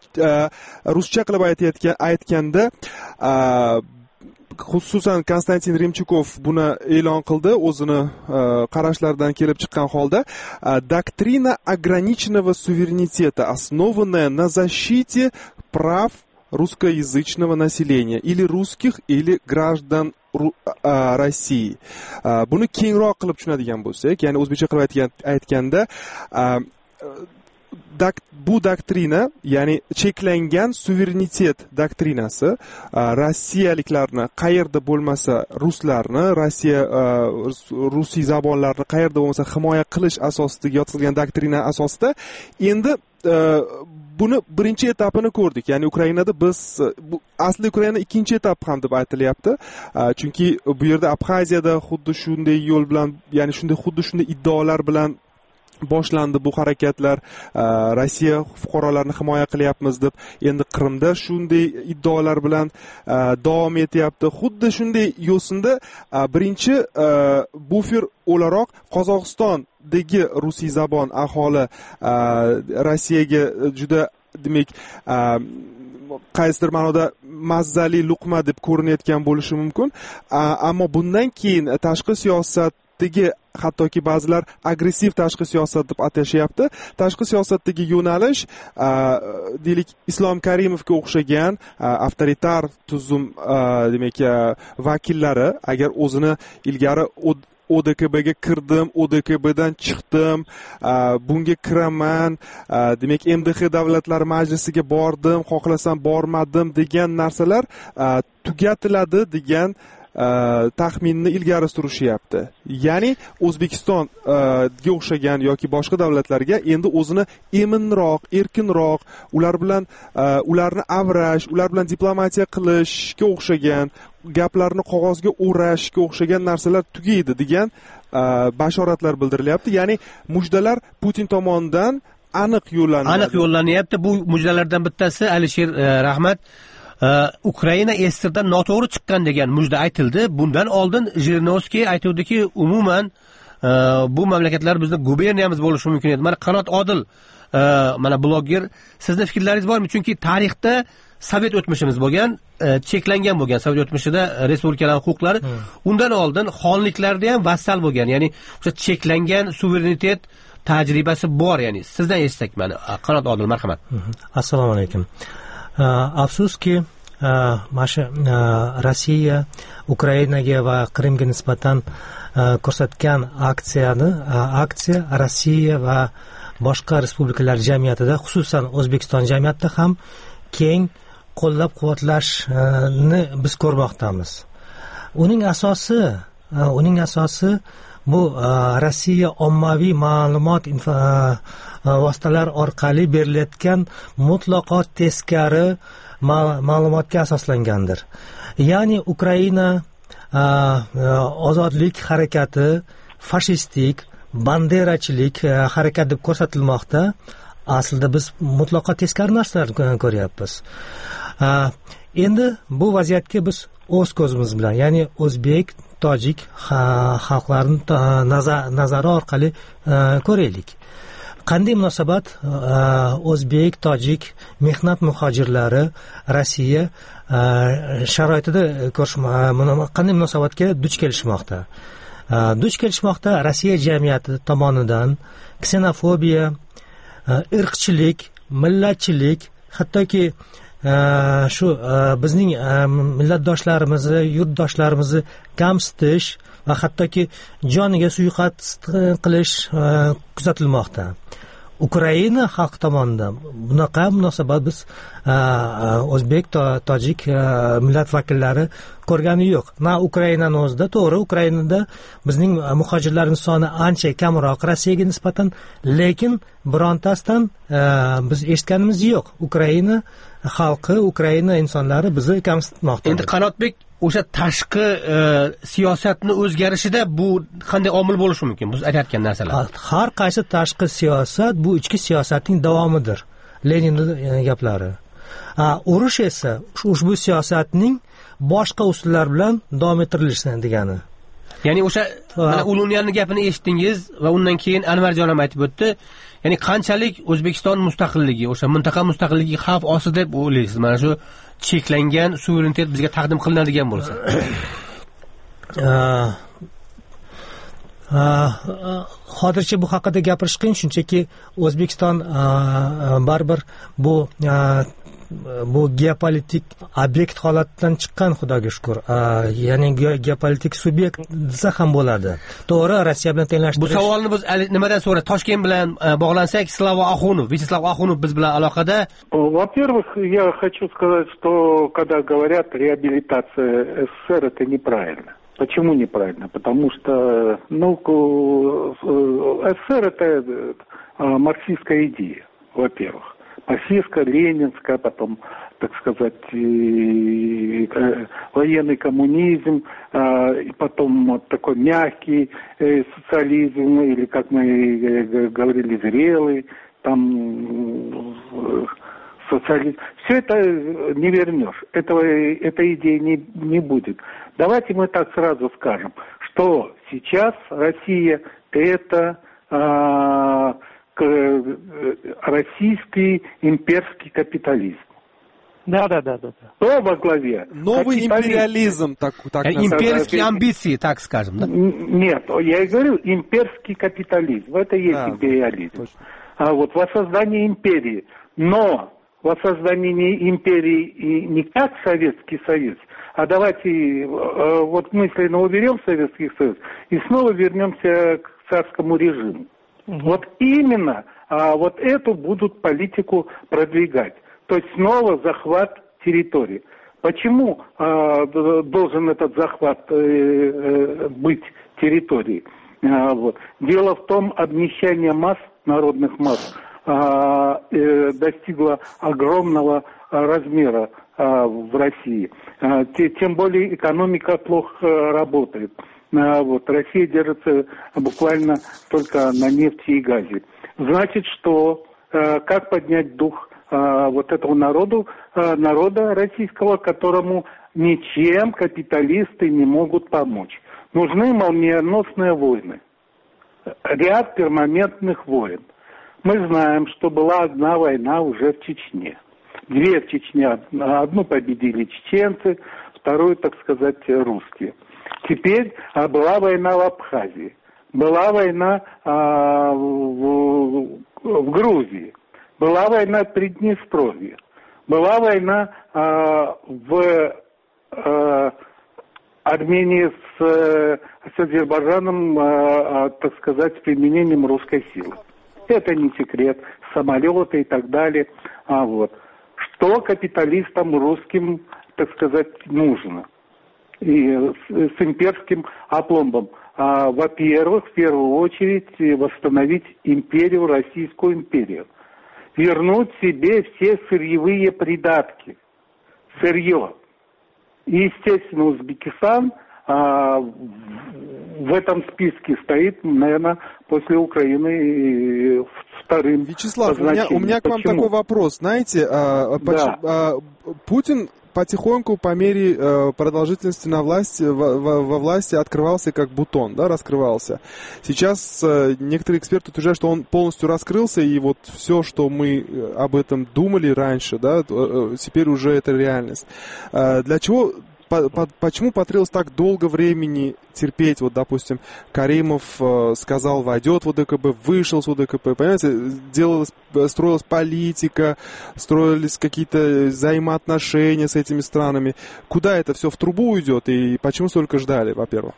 ruscha qilib aytganda, xususan Konstantin Rimchukov buni e'lon qildi, o'zini qarashlaridan kelib chiqqan holda. Doktrina ограниченного суверенитета, основанная на защите прав русскоязычного населения или русских, или граждан Rossiya. Buni kengroq qilib tushunadigan bo'lsak, ya'ni o'zbekcha qilib aytganda, bu doktrina, ya'ni cheklangan suverenitet doktrinasi rossiyaliklarni, qayerda bo'lmasa ruslarni, Rossiya rusiy zabonlarni qayerda bo'lmasa himoya qilish asosiga yotqizilgan doktrina asosida endi buni birinchi etapini ko'rdik. Ya'ni Ukrainada biz bu asli Ukraina ikkinchi etap ham deb aytilyapti. Chunki bu yerda Abxaziyada xuddi shunday yo'l bilan, ya'ni shunday xuddi shunday iddaolar bilan boshlandi bu harakatlar. Rossiya fuqarolarini himoya qilyapmiz deb endi Qrimda shunday iddaolar bilan davom etyapti. Xuddi shunday yo'sinda birinchi bufer o'laroq Qozog'istondagi rusiy zabon aholi Rossiyaga juda, demak, qaysidir ma'noda mazzali luqma deb ko'rinayotgan bo'lishi mumkin. Ammo bundan keyin tashqi siyosat dagi, hattoki ba'zilar agressiv tashqi siyosat deb atashyapti. Tashqi siyosatdagi yo'nalish, deylik, Islom Karimovga o'xshagan avtoritar tuzum, demak, vakillari agar o'zini ilgari O D K Bga kirdim, O D K Bdan chiqdim, bunga kiraman, demak M D H davlatlari majlisiga bordim, xohlasam bormadim degan narsalar tugatiladi degan taxminni ilgari surishyapti. Ya'ni O'zbekistonga o'xshagan yoki boshqa davlatlarga endi o'zini eminroq, erkinroq, ular bilan ularni avrash, ular bilan diplomatiya qilishga o'xshagan, gaplarni qog'ozga o'rashga o'xshagan narsalar tugaydi degan bashoratlar bildirilyapti. Ya'ni mujdalar Putin tomonidan aniq yo'llanyapti. Aniq yo'llanyapti. Bu mujdalardan bittasi, Alisher, rahmat, Ukraina SSRdan noto'g'ri chiqqan degan mujda aytildi. Bundan oldin Jirinovskiy aytuvdiki, umuman bu mamlakatlar bizning guberniyamiz bo'lishi mumkin edi. Mana Qanot Odil, mana blogger, sizni fikrlaringiz bormi? Chunki tarixda sovet o'tmishimiz bo'lgan, cheklangan bo'lgan sovet o'tmishida respublikalar huquqlari, undan oldin xonliklarda ham vassal bo'lgan, ya'ni o'sha cheklangan suverenitet tajribasi bor, ya'ni sizdan eshitsak. Mana Qanot Odil, marhamat. Assalomu alaykum. Afsuski, mana shu Rossiya Ukrainaga va Qrimga nisbatan ko'rsatgan aksiyani aksiya Rossiya va boshqa respublikalar jamiyatida, xususan O'zbekiston jamiyatida ham keng qo'llab-quvvatlashni biz ko'rmoqdamiz. Uning asosi, uning asosi bu Rossiya ommaviy ma'lumot vositalari orqali berilayotgan mutlaqo teskari ma'lumotga asoslangandir. Ya'ni Ukraina ozodlik harakati fashistik, banderachilik harakat deb ko'rsatilmoqda. Aslida biz mutlaqo teskari narsalarni ko'ryapmiz. Endi bu vaziyatga biz o'z ko'zimiz bilan, ya'ni o'zbek, tojik xalqlarini nazari orqali ko'raylik. Qanday munosabat o'zbek, tojik mehnat muhojirlari Rossiya sharoitida qanday munosabatga duch kelishmoqda? Duch kelishmoqda Rossiya jamiyati tomonidan ksenofobiya, irqchilik, millatchilik, hattoki shu bizning millatdoshlarimizni, yurtdoshlarimizni kamsitish va hattoki joniga suiqasd qilish kuzatilmoqda. Ukraina xalq tomonidan bunaqa munosabat biz o'zbek, tojik millat vakillari ko'rgani yo'q. Na Ukrainani o'zida, to'g'ri, Ukrainada bizning muhojirlarning soni ancha kamroq Rossiyaga nisbatan, lekin birontasidan biz eshitganimiz yo'q. Ukraina xalqi, Ukraina insonlari bizni kamsitmoqda. Endi Qanotbek, o'sha tashqi siyosatni o'zgarishida bu qanday omil bo'lishi mumkin? Biz aytayotgan narsalar. Har qaysi tashqi siyosat bu ichki siyosatning davomidir. Leninning gaplari. Urush esa ushbu siyosatning boshqa usullar bilan davom ettirilishi degani. Ya'ni o'sha mana Uluniyanning gapini eshitdingiz va undan keyin Anvarjon ham aytib o'tdi. Ya'ni qanchalik O'zbekiston mustaqilligi, o'sha mintaqa mustaqilligiga xavf ostida deb o'ylaysiz? Mana shu cheklangan suverenitet bizga taqdim qilinadigan bo'lsa. Hozircha bu haqida gapirish qiyin, shunchaki O'zbekiston baribir bu bu geopolitik obyekt holatidan chiqqan, Xudoga shukr. Ya'ni geopolitik subyekt desa ham bo'ladi. To'g'ri, Rossiya bilan tenglashtirish. Bu savolni biz nimadan so'ra Toshkent bilan bog'lansak, Slava Axunov, Vyacheslav Axunov biz bilan aloqada. Во-первых, я хочу сказать, что когда говорят реабилитация СССР, это неправильно. Почему неправильно? Потому что, ну, СССР это марксистская идея, во-первых. Марксистская, ленинская, потом, так сказать, военный коммунизм, потом такой мягкий социализм, или, как мы говорили, зрелый, там социализм. Все это не вернешь, этого, этой идеи не, не будет. Давайте мы так сразу скажем, что сейчас Россия это а, российский имперский капитализм. Да, да, да, да. Кто во главе? Новый империализм, так, так имперские амбиции, так скажем, да? Нет, я и говорю, имперский капитализм. Это и есть да, империализм. А вот воссоздание империи. Но воссоздание империи не как Советский Союз, а давайте вот мысленно уберем Советский Союз и снова вернемся к царскому режиму. Угу. Вот именно а, вот эту будут политику продвигать. То есть снова захват территории. Почему а, должен этот захват э, э, быть территории? А, вот. Дело в том, обнищание масс, народных масс, а, э, достигло огромного размера а, в России. А, те, тем более экономика плохо а, работает. А, вот. Россия держится буквально только на нефти и газе. Значит, что а, как поднять дух а, вот этого народу, а, народа российского, которому ничем капиталисты не могут помочь. Нужны молниеносные войны, ряд перманентных войн. Мы знаем, что была одна война уже в Чечне. Две в Чечне. Одну победили чеченцы, вторую, так сказать, русские. Теперь а, была война в Абхазии. Была война а, в, в Грузии. Была война в Приднестровье. Была война а, в а, Армении с, с Азербайджаном, а, а, так сказать, с применением русской силы. Это не секрет. Самолеты и так далее. А, вот. Что капиталистам русским, так сказать, нужно? И с, с имперским опломбом. А, во-первых, в первую очередь, восстановить империю, Российскую империю. Вернуть себе все сырьевые придатки. Сырье. И, естественно, Узбекистан а, в этом списке стоит, наверное, после Украины вторым. Вячеслав, у меня, у меня к вам такой вопрос. Знаете, а, да. почему, а, Путин потихоньку по мере э, продолжительности на власти, во, во, во власти открывался как бутон, да, раскрывался. Сейчас э, некоторые эксперты утверждают, что он полностью раскрылся, и вот все, что мы об этом думали раньше, да, э, теперь уже это реальность. Э, для чего... По, по, почему потребовалось так долго времени терпеть? Вот, допустим, Каримов э, сказал, войдет в ОДКБ, вышел с ОДКБ, понимаете, делалась, строилась политика, строились какие-то взаимоотношения с этими странами. Куда это все в трубу уйдет и почему столько ждали, во-первых?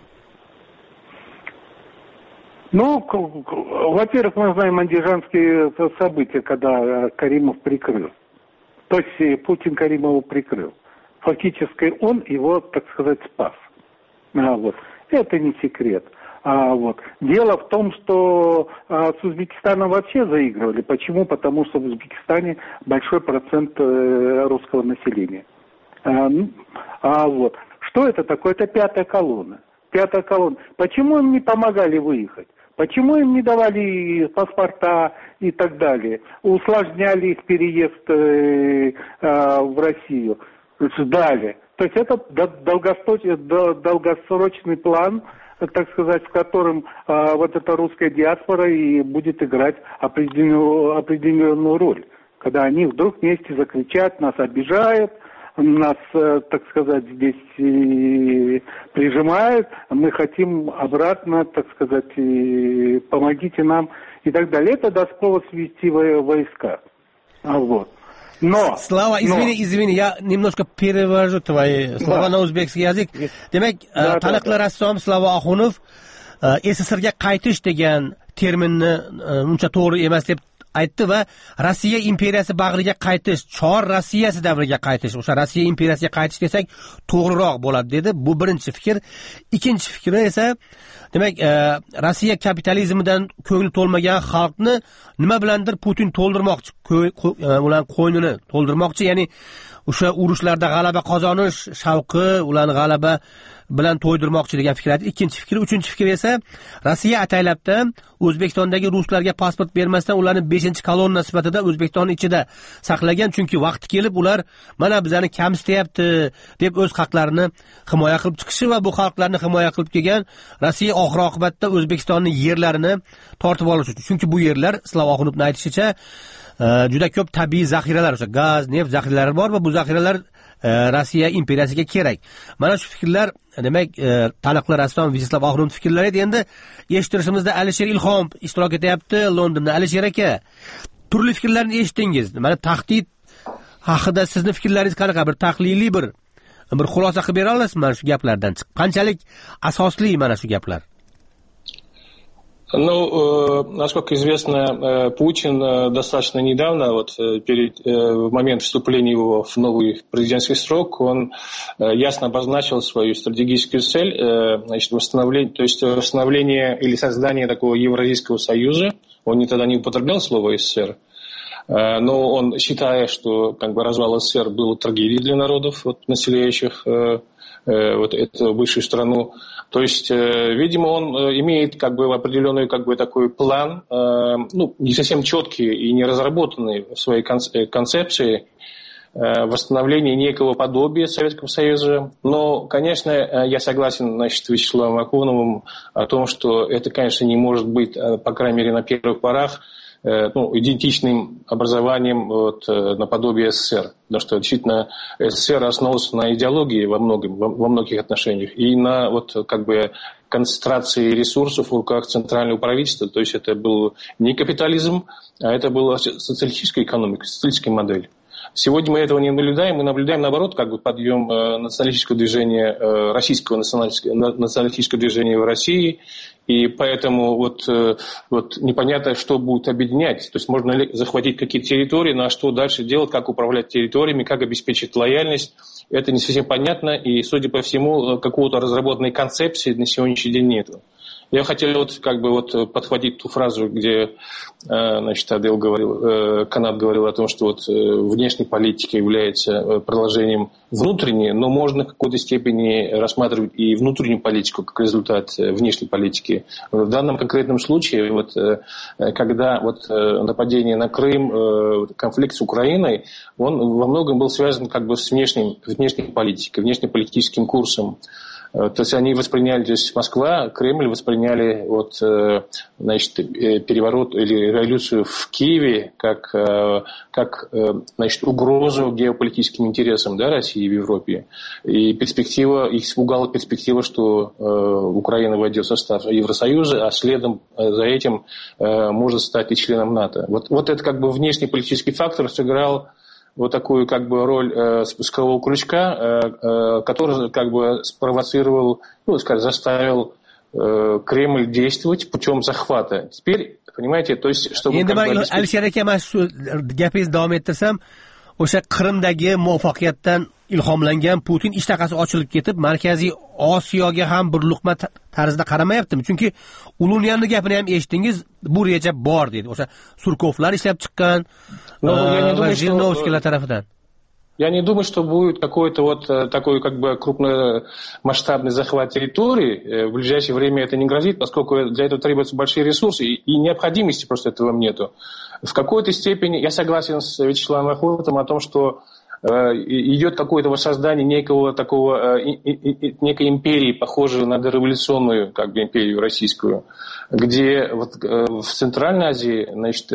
Ну, во-первых, мы знаем андижанские события, когда Каримов прикрыл. То есть Путин Каримова прикрыл. Фактически он его, так сказать, спас. А, вот. Это не секрет. А, вот. Дело в том, что а, с Узбекистаном вообще заигрывали. Почему? Потому что в Узбекистане большой процент э, русского населения. А, а, вот. Что это такое? Это пятая колонна. Пятая колонна. Почему им не помогали выехать? Почему им не давали паспорта и так далее? Усложняли их переезд э, э, в Россию? Ждали. То есть это долгосрочный план, так сказать, в котором а, вот эта русская диаспора и будет играть определенную, определенную роль. Когда они вдруг вместе закричат, нас обижают, нас, так сказать, здесь прижимают, мы хотим обратно, так сказать, помогите нам и так далее. Это даст повод свести войска. А вот. Но, Слава, извини, но... извини, я немножко перевожу твои слова да. на узбекский язык. Demak, да, taniqli да, rassom Slavo Axunov SSRga qaytish degan terminni uncha to'g'ri emas deb aytdi va Rossiya imperiyasi bag'riga qaytish, Chor Rossiyasi davriga qaytish, o'sha Rossiya imperiyasiga qaytish desak to'g'riroq bo'ladi dedi. Bu birinchi fikr. Ikkinchi fikri esa demak, Rossiya kapitalizmidan ko'ngli to'lmagan xalqni nima bilandir Putin to'ldirmoqchi, ularning qo'ynini to'ldirmoqchi, ya'ni o'sha urushlarda g'alaba qozonish shavqi, ularni g'alaba bilan to'ydirmoqchi degan fikr aytdi. Ikkinchi fikr, uchinchi fikr esa Rossiya ataylabda O'zbekistondagi ruslarga pasport bermasdan ularni beshinchi kolonna sifatida O'zbekiston ichida saqlagan, chunki vaqti kelib ular mana bizani kamsityapti deb o'z haqlarini himoya qilib chiqishi va bu xalqlarni himoya qilib kelgan Rossiya oxir oqibatda O'zbekistonning yerlarini tortib olishi uchun. Chunki bu yerlar Slavo Axunovning aytishicha juda ko'p tabiiy zaxiralar, o'sha gaz, neft zaxiralari bor va bu zaxiralar Rossiya imperiyasiga kerak. Mana shu fikrlar, demak, taniqli rassom Vyacheslav Axunov fikrlari edi. Endi eshittirishimizda Alisher Ilhom ishtirok etyapti Londonda. Alisher aka, turli fikrlarni eshitdingiz. Mana tahdid haqida sizni fikrlaringiz qanaqa? Bir tahliliy bir bir xulosa qilib bera olasizmi mana shu gaplardan? Qanchalik asosli mana shu gaplar? Ну, э, насколько известно, э, Путин э, достаточно недавно, вот э, перед, э, в момент вступления его в новый президентский срок, он э, ясно обозначил свою стратегическую цель, э, значит, восстановление, то есть восстановление или создание такого Евразийского союза. Он не тогда не употреблял слово СССР, э, но он, считая, что как бы развал СССР был трагедией для народов, вот, населяющих э, вот эту бывшую страну. То есть, видимо, он имеет как бы определенный как бы такой план, ну, не совсем четкий и не разработанный в своей концепции восстановления некого подобия Советского Союза. Но, конечно, я согласен, значит, с Вячеславом Акуновым о том, что это, конечно, не может быть, по крайней мере, на первых порах, ну, идентичным образованием вот, наподобие СССР. Потому что действительно СССР основывался на идеологии во, многом, во, во многих отношениях и на вот, как бы, концентрации ресурсов в руках центрального правительства. То есть это был не капитализм, а это была социалистическая экономика, социалистическая модель. Сегодня мы этого не наблюдаем, мы наблюдаем, наоборот, как бы подъем э, националистического движения, э, российского националистического, националистического движения в России, и поэтому вот, э, вот непонятно, что будет объединять. То есть можно ли захватить какие-то территории, но что дальше делать, как управлять территориями, как обеспечить лояльность, это не совсем понятно, и, судя по всему, какого-то разработанной концепции на сегодняшний день нету. Я хотел вот как бы вот подхватить ту фразу, где, значит, Адел говорил, Канат говорил о том, что вот внешняя политика является продолжением внутренней, но можно в какой-то степени рассматривать и внутреннюю политику как результат внешней политики. В данном конкретном случае, вот, когда вот нападение на Крым, конфликт с Украиной, он во многом был связан как бы с внешним, внешней политикой, внешнеполитическим курсом. То есть они восприняли, то есть Москва, Кремль восприняли вот, значит, переворот или революцию в Киеве как, как значит, угрозу геополитическим интересам, да, России в Европе. И перспектива, их испугала перспектива, что Украина войдет в состав Евросоюза, а следом за этим может стать и членом НАТО. Вот, вот это как бы внешнеполитический фактор сыграл вот такую как бы роль э, спускового крючка, э, э, который как бы спровоцировал, ну, скажем, заставил э, Кремль действовать путем захвата. Теперь, понимаете, то есть, чтобы... Endi man Alisher aka, man shu gapingizni davom ettirsam, o'sha Qrimdagi muvaffaqiyatdan ilhomlangan Putin ishtahasi ochilib ketib, Markaziy Osiyoga ham bir luqma tarzda qaramayaptimi? Chunki Ulunyanning gapini ham eshitdingiz, bu reja bor dedi. O'sha Surkovlar ishlab chiqqan va Jirinovskiylar tarafidan. Я не думаю, что будет какой-то вот такой как бы крупномасштабный захват территории. В ближайшее время это не грозит, поскольку для этого требуются большие ресурсы, и необходимости просто этого нету. В какой-то степени я согласен с Вячеславом Охотовым о том, что идет какое-то воссоздание некого такого, некой империи, похожей на дореволюционную как бы, империю российскую, где вот в Центральной Азии, значит,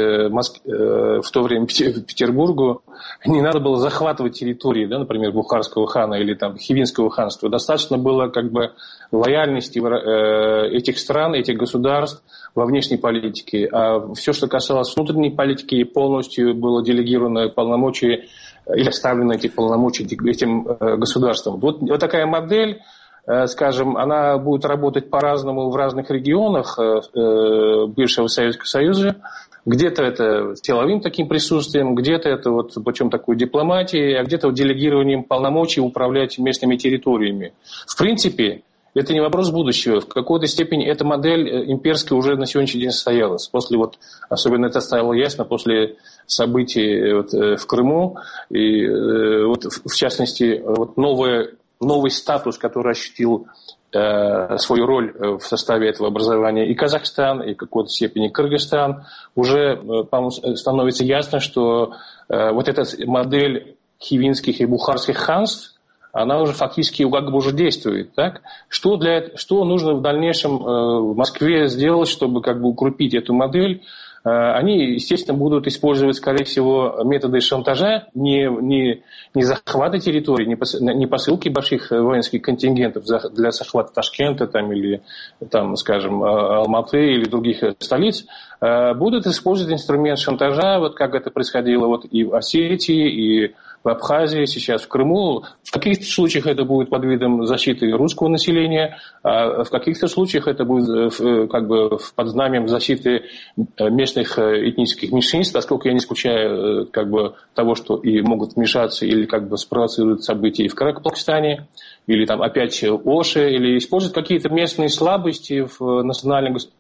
в то время Петербургу не надо было захватывать территории, да, например, Бухарского хана или там Хивинского ханства. Достаточно было как бы лояльности этих стран, этих государств во внешней политике. А все, что касалось внутренней политики, полностью было делегировано полномочия или оставлены эти полномочия этим государствам. Вот, вот такая модель, скажем, она будет работать по-разному в разных регионах бывшего Советского Союза. Где-то это силовым таким присутствием, где-то это вот путем такой дипломатии, а где-то вот делегированием полномочий управлять местными территориями. В принципе, это не вопрос будущего. В какой-то степени эта модель имперская уже на сегодняшний день состоялась. После вот, особенно это стало ясно после событий вот, в Крыму. И вот, в частности, вот новый, новый статус, который ощутил э, свою роль в составе этого образования и Казахстан, и в какой-то степени Кыргызстан, уже э, становится ясно, что э, вот эта модель хивинских и бухарских ханств, она уже фактически как бы уже действует. Так? Что, для, что нужно в дальнейшем э, в Москве сделать, чтобы как бы укрепить эту модель? Э, они, естественно, будут использовать, скорее всего, методы шантажа, не, не, не захвата территории, не, пос, не посылки больших воинских контингентов для захвата Ташкента там, или, там, скажем, Алматы или других столиц. Э, будут использовать инструмент шантажа, вот как это происходило вот и в Осетии, и в Абхазии, сейчас в Крыму. В каких-то случаях это будет под видом защиты русского населения, а в каких-то случаях это будет как бы под знаменем защиты местных этнических меньшинств, поскольку я не исключаю как бы того, что и могут вмешаться или как бы спровоцируют события и в Каракалпакстане, или там опять Оши, или используют какие-то местные слабости в национальном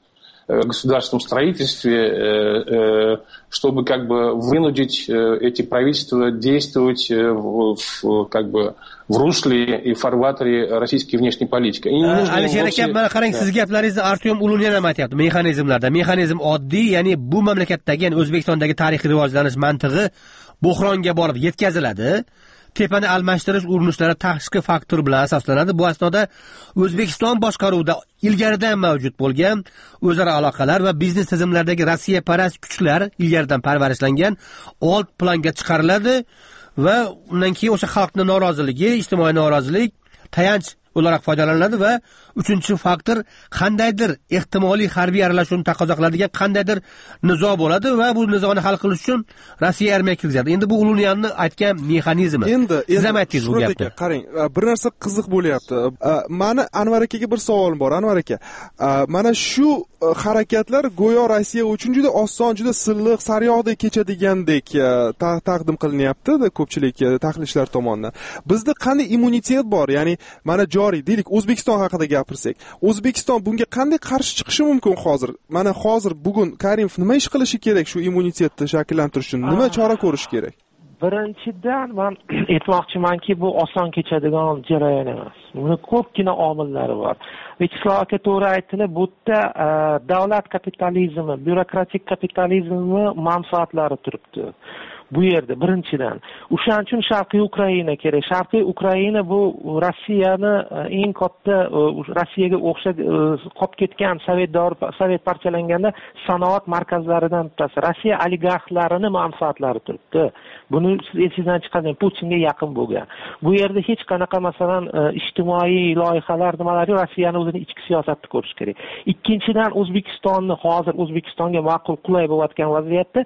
государственном строительстве, чтобы как бы вынудить эти правительства действовать в, в, как бы в русле и фарватере российской внешней политики. Alisher aka, mana qarang, siz gaplaringizni Artyom Ulunian ham aytyapti mexanizmlarda. Mexanizm oddiy, ya'ni bu mamlakatdagi, ya'ni O'zbekistondagi tarixiy rivojlanish mantig'i buhronga borib yetkaziladi. Tepani almashtirish urinishlari tashqi faktor bilan asoslanadi. Bu asnoda O'zbekiston boshqaruvida ilgaridan mavjud bo'lgan o'zaro aloqalar va biznes tizimlaridagi Rossiya parast kuchlar ilgaridan parvarishlangan old planga chiqariladi va undan keyin o'sha xalqning noroziligi, ijtimoiy norozilik tayanch o'laroq foydalaniladi va uchinchi faktor qandaydir ehtimoliy harbiy aralashuvni taqozo qiladigan qandaydir nizo bo'ladi va bu nizoni hal qilish uchun Rossiya armiya kirgizadi. Endi bu Ulunianni aytgan mexanizmi. Endi siz ham aytdingiz bu gapni. Qarang, bir narsa qiziq bo'lyapti. Mani Anvar akaga bir savolim bor. Anvar aka, mana shu harakatlar go'yo Rossiya uchun juda oson, juda silliq, sariyog'dek kechadigandek taqdim qilinyapti ko'pchilik tahlilchilar tomonidan. Bizda qanday immunitet bor? Ya'ni mana joriy deylik, O'zbekiston haqida gapirsak, O'zbekiston bunga qanday qarshi chiqishi mumkin hozir? Mana hozir bugun Karimov nima ish qilishi kerak shu immunitetni shakllantirish uchun? Nima chora ko'rish kerak? Birinchidan men aytmoqchimanki, bu oson kechadigan jarayon emas. Buni ko'pgina omillari bor. Vyacheslav aka to'g'ri aytdilar, bu yerda davlat kapitalizmi, byurokratik kapitalizmi manfaatlari turibdi. Bu yerda birinchidan o'shaning uchun Sharqiy Ukraina kerak. Sharqiy Ukraina bu Rossiyani eng katta, Rossiyaga o'xshab qolib ketgan Sovet davri, Sovet parchalanganda sanoat markazlaridan bittasi. Rossiya oligarxlarining manfaatlari turibdi. Buni siz esingizdan chiqarmang, Putinga yaqin bo'lgan. Bu yerda hech qanaqa masalan ijtimoiy loyihalar nimalari Rossiyani o'zining ichki siyosatini ko'rish kerak. Ikkinchidan O'zbekistonni hozir O'zbekistonga ma'qul qulay bo'layotgan vaziyatda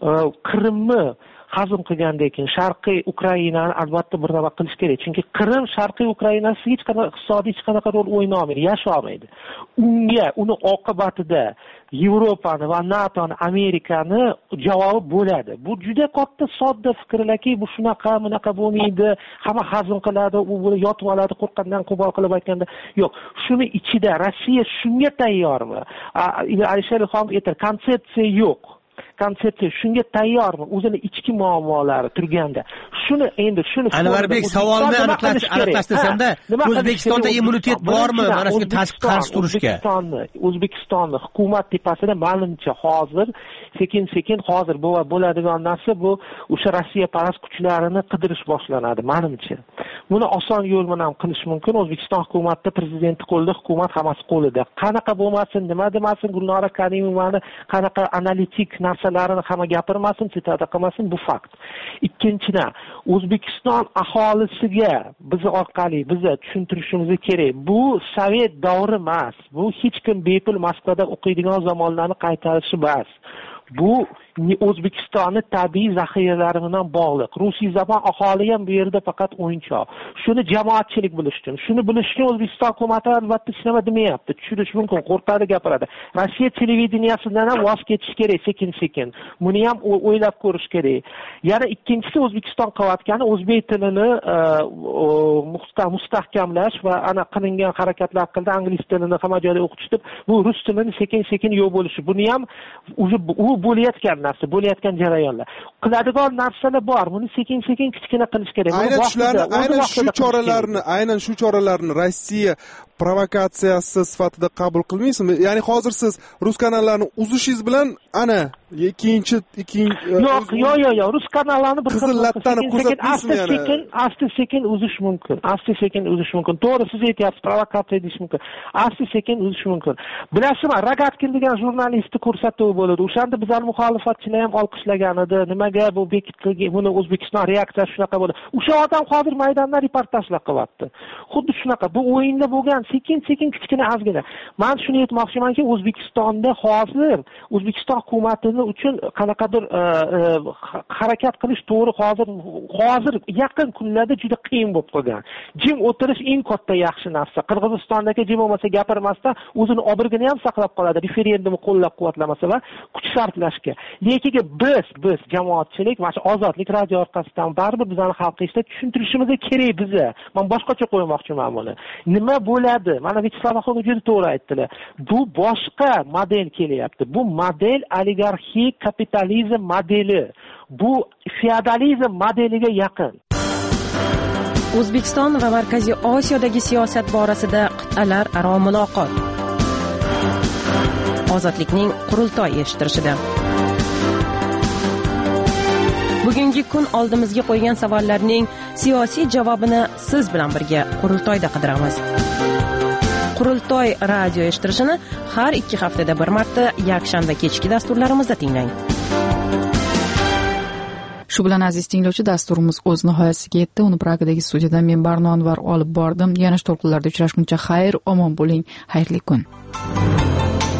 Qrimni hazm qilgandan keyin Sharqiy Ukrainani albatta bir nima qilish kerak. Chunki Qrim Sharqiy Ukrainasi hech qanaqa iqtisodiy hech qanaqa rol o'ynayolmaydi, yasholmaydi. Unga, uni oqibatida Yevropani va NATOni, Amerikani javobi bo'ladi. Bu juda katta sodda fikrlarki, bu shunaqa, bunaqa bo'lmaydi, hamma hazm qiladi, u buni yotib oladi, qo'rqqandan qo'pol qilib aytganda. Yo'q, shuni ichida Rossiya shunga tayyormi? Alisher Xon aytdi, konsepsiya yo'q. Konsepsiya shunga tayyormi? O'zini ichki muammolari turganda. Shuni endi shuni Anvarbek savolni aniqlashtirsamda, O'zbekistonda immunitet bormi mana shunga tashqi qarshi turishga? O'zbekistonni, O'zbekistonni hukumat tepasida ma'lumcha hozir sekin-sekin hozir bo'ladigan narsa bu o'sha Rossiya parast kuchlarini qidirish boshlanadi, ma'lumcha. Buni oson yo'l bilan qilish mumkin. O'zbekiston hukumatida prezidenti qo'lida, hukumat hammasi qo'lida. Qanaqa bo'lmasin, nima demasin, Gulnora Karimovani qanaqa analitik narsalarini hamma gapirmasin, sitada qilmasin, bu fakt. Ikkinchidan, O'zbekiston aholisiga biz orqali biz tushuntirishimiz kerak. Bu Sovet davri emas. Bu hech kim bepul Moskvada o'qiydigan zamonlarni qaytarishi emas. Bu O'zbekistonning tabiiy zaxiralari bilan bog'liq. Rusiy zabon aholi ham bu yerda faqat o'yinchoq. Shuni jamoatchilik bilish uchun, shuni bilish uchun O'zbekiston hukumati albatta hech nima demayapti. Tushunish mumkin, qo'rqadi gapiradi. Rossiya televideniyasidan ham voz kechish kerak sekin-sekin. Buni ham o'ylab ko'rish kerak. Yana ikkinchisi O'zbekiston qilayotgani o'zbek tilini mustahkamlash va ana qilingan harakatlar qildi, ingliz tilini hamma joyda o'qitish deb, bu rus tilini sekin-sekin yo'q bo'lishi. Buni ham u bo'layotgan narsa, bo'layotgan jarayonlar. Qiladigan narsalar bor. Buni sekin-sekin kichkina qilish kerak. Aynan shularni, aynan shu choralarni, aynan shu choralarni Rossiya provokatsiyasi sifatida qabul qilmaysizmi? Ya'ni hozir siz rus kanallarni uzishingiz bilan ana ikkinchi ikkinchi yo'q, yo'q, yo'q, yo'q, rus kanallarni bir qizil lattani ko'rsatmaysizmi yana? Asta-sekin, asta-sekin uzish mumkin. Asta-sekin uzish mumkin. To'g'ri, siz aytyapsiz, provokatsiya deyish mumkin. Asta-sekin uzish mumkin. Bilasizmi, Rogatkin degan jurnalistni ko'rsatuv bo'ladi. O'shanda bizlar muxolifatchilar ham olqishlagan edi. Nimaga bu bekitilgan, buni O'zbekiston reaksiyasi shunaqa bo'ldi. O'sha odam hozir maydonda reportajlar qilyapti. Xuddi shunaqa. Bu o'yinda bo'lgan sekin-sekin kichkina ozgina. Men shuni aytmoqchimanki, O'zbekistonda hozir O'zbekiston hukumatining o'zi uchun qanaqadir harakat qilish to'g'ri hozir hozir yaqin kunlarda juda qiyin bo'lib qolgan. Jim o'tirish eng katta yaxshi narsa. Qirg'izistondagi jim bo'lmasa gapirmasdan o'zini obrigini ham saqlab qoladi. Referendumni qo'llab-quvvatlamasa va kuch sarflashga. Lekin biz biz jamoatchilik mana shu ozodlik radio orqasidan baribir bizani xalqqa ishlab tushuntirishimiz kerak biza. Men boshqacha qo'ymoqchiman buni. Nima bo'ladi? Mana Vyacheslav Axunov juda to'g'ri aytdilar. Bu boshqa model kelyapti. Bu model oligarxik kapitalizm modeli. Bu feodalizm modeliga yaqin. O'zbekiston va Markaziy Osiyodagi siyosat borasida qit'alar aro muloqot. Ozodlikning qurultoy eshittirishida. Bugungi kun oldimizga qo'ygan savollarning siyosiy javobini siz bilan birga qurultoyda qidiramiz. Qurultoy radio eshittirishini har ikki haftada bir marta yakshanba kechki dasturlarimizda tinglang. Shu bilan aziz tinglovchi, dasturimiz o'z nihoyasiga yetdi. Uni Pragadagi studiyadan men Barno Anvar olib bordim. Yana to'lqinlarda uchrashguncha xayr, omon bo'ling, xayrli kun.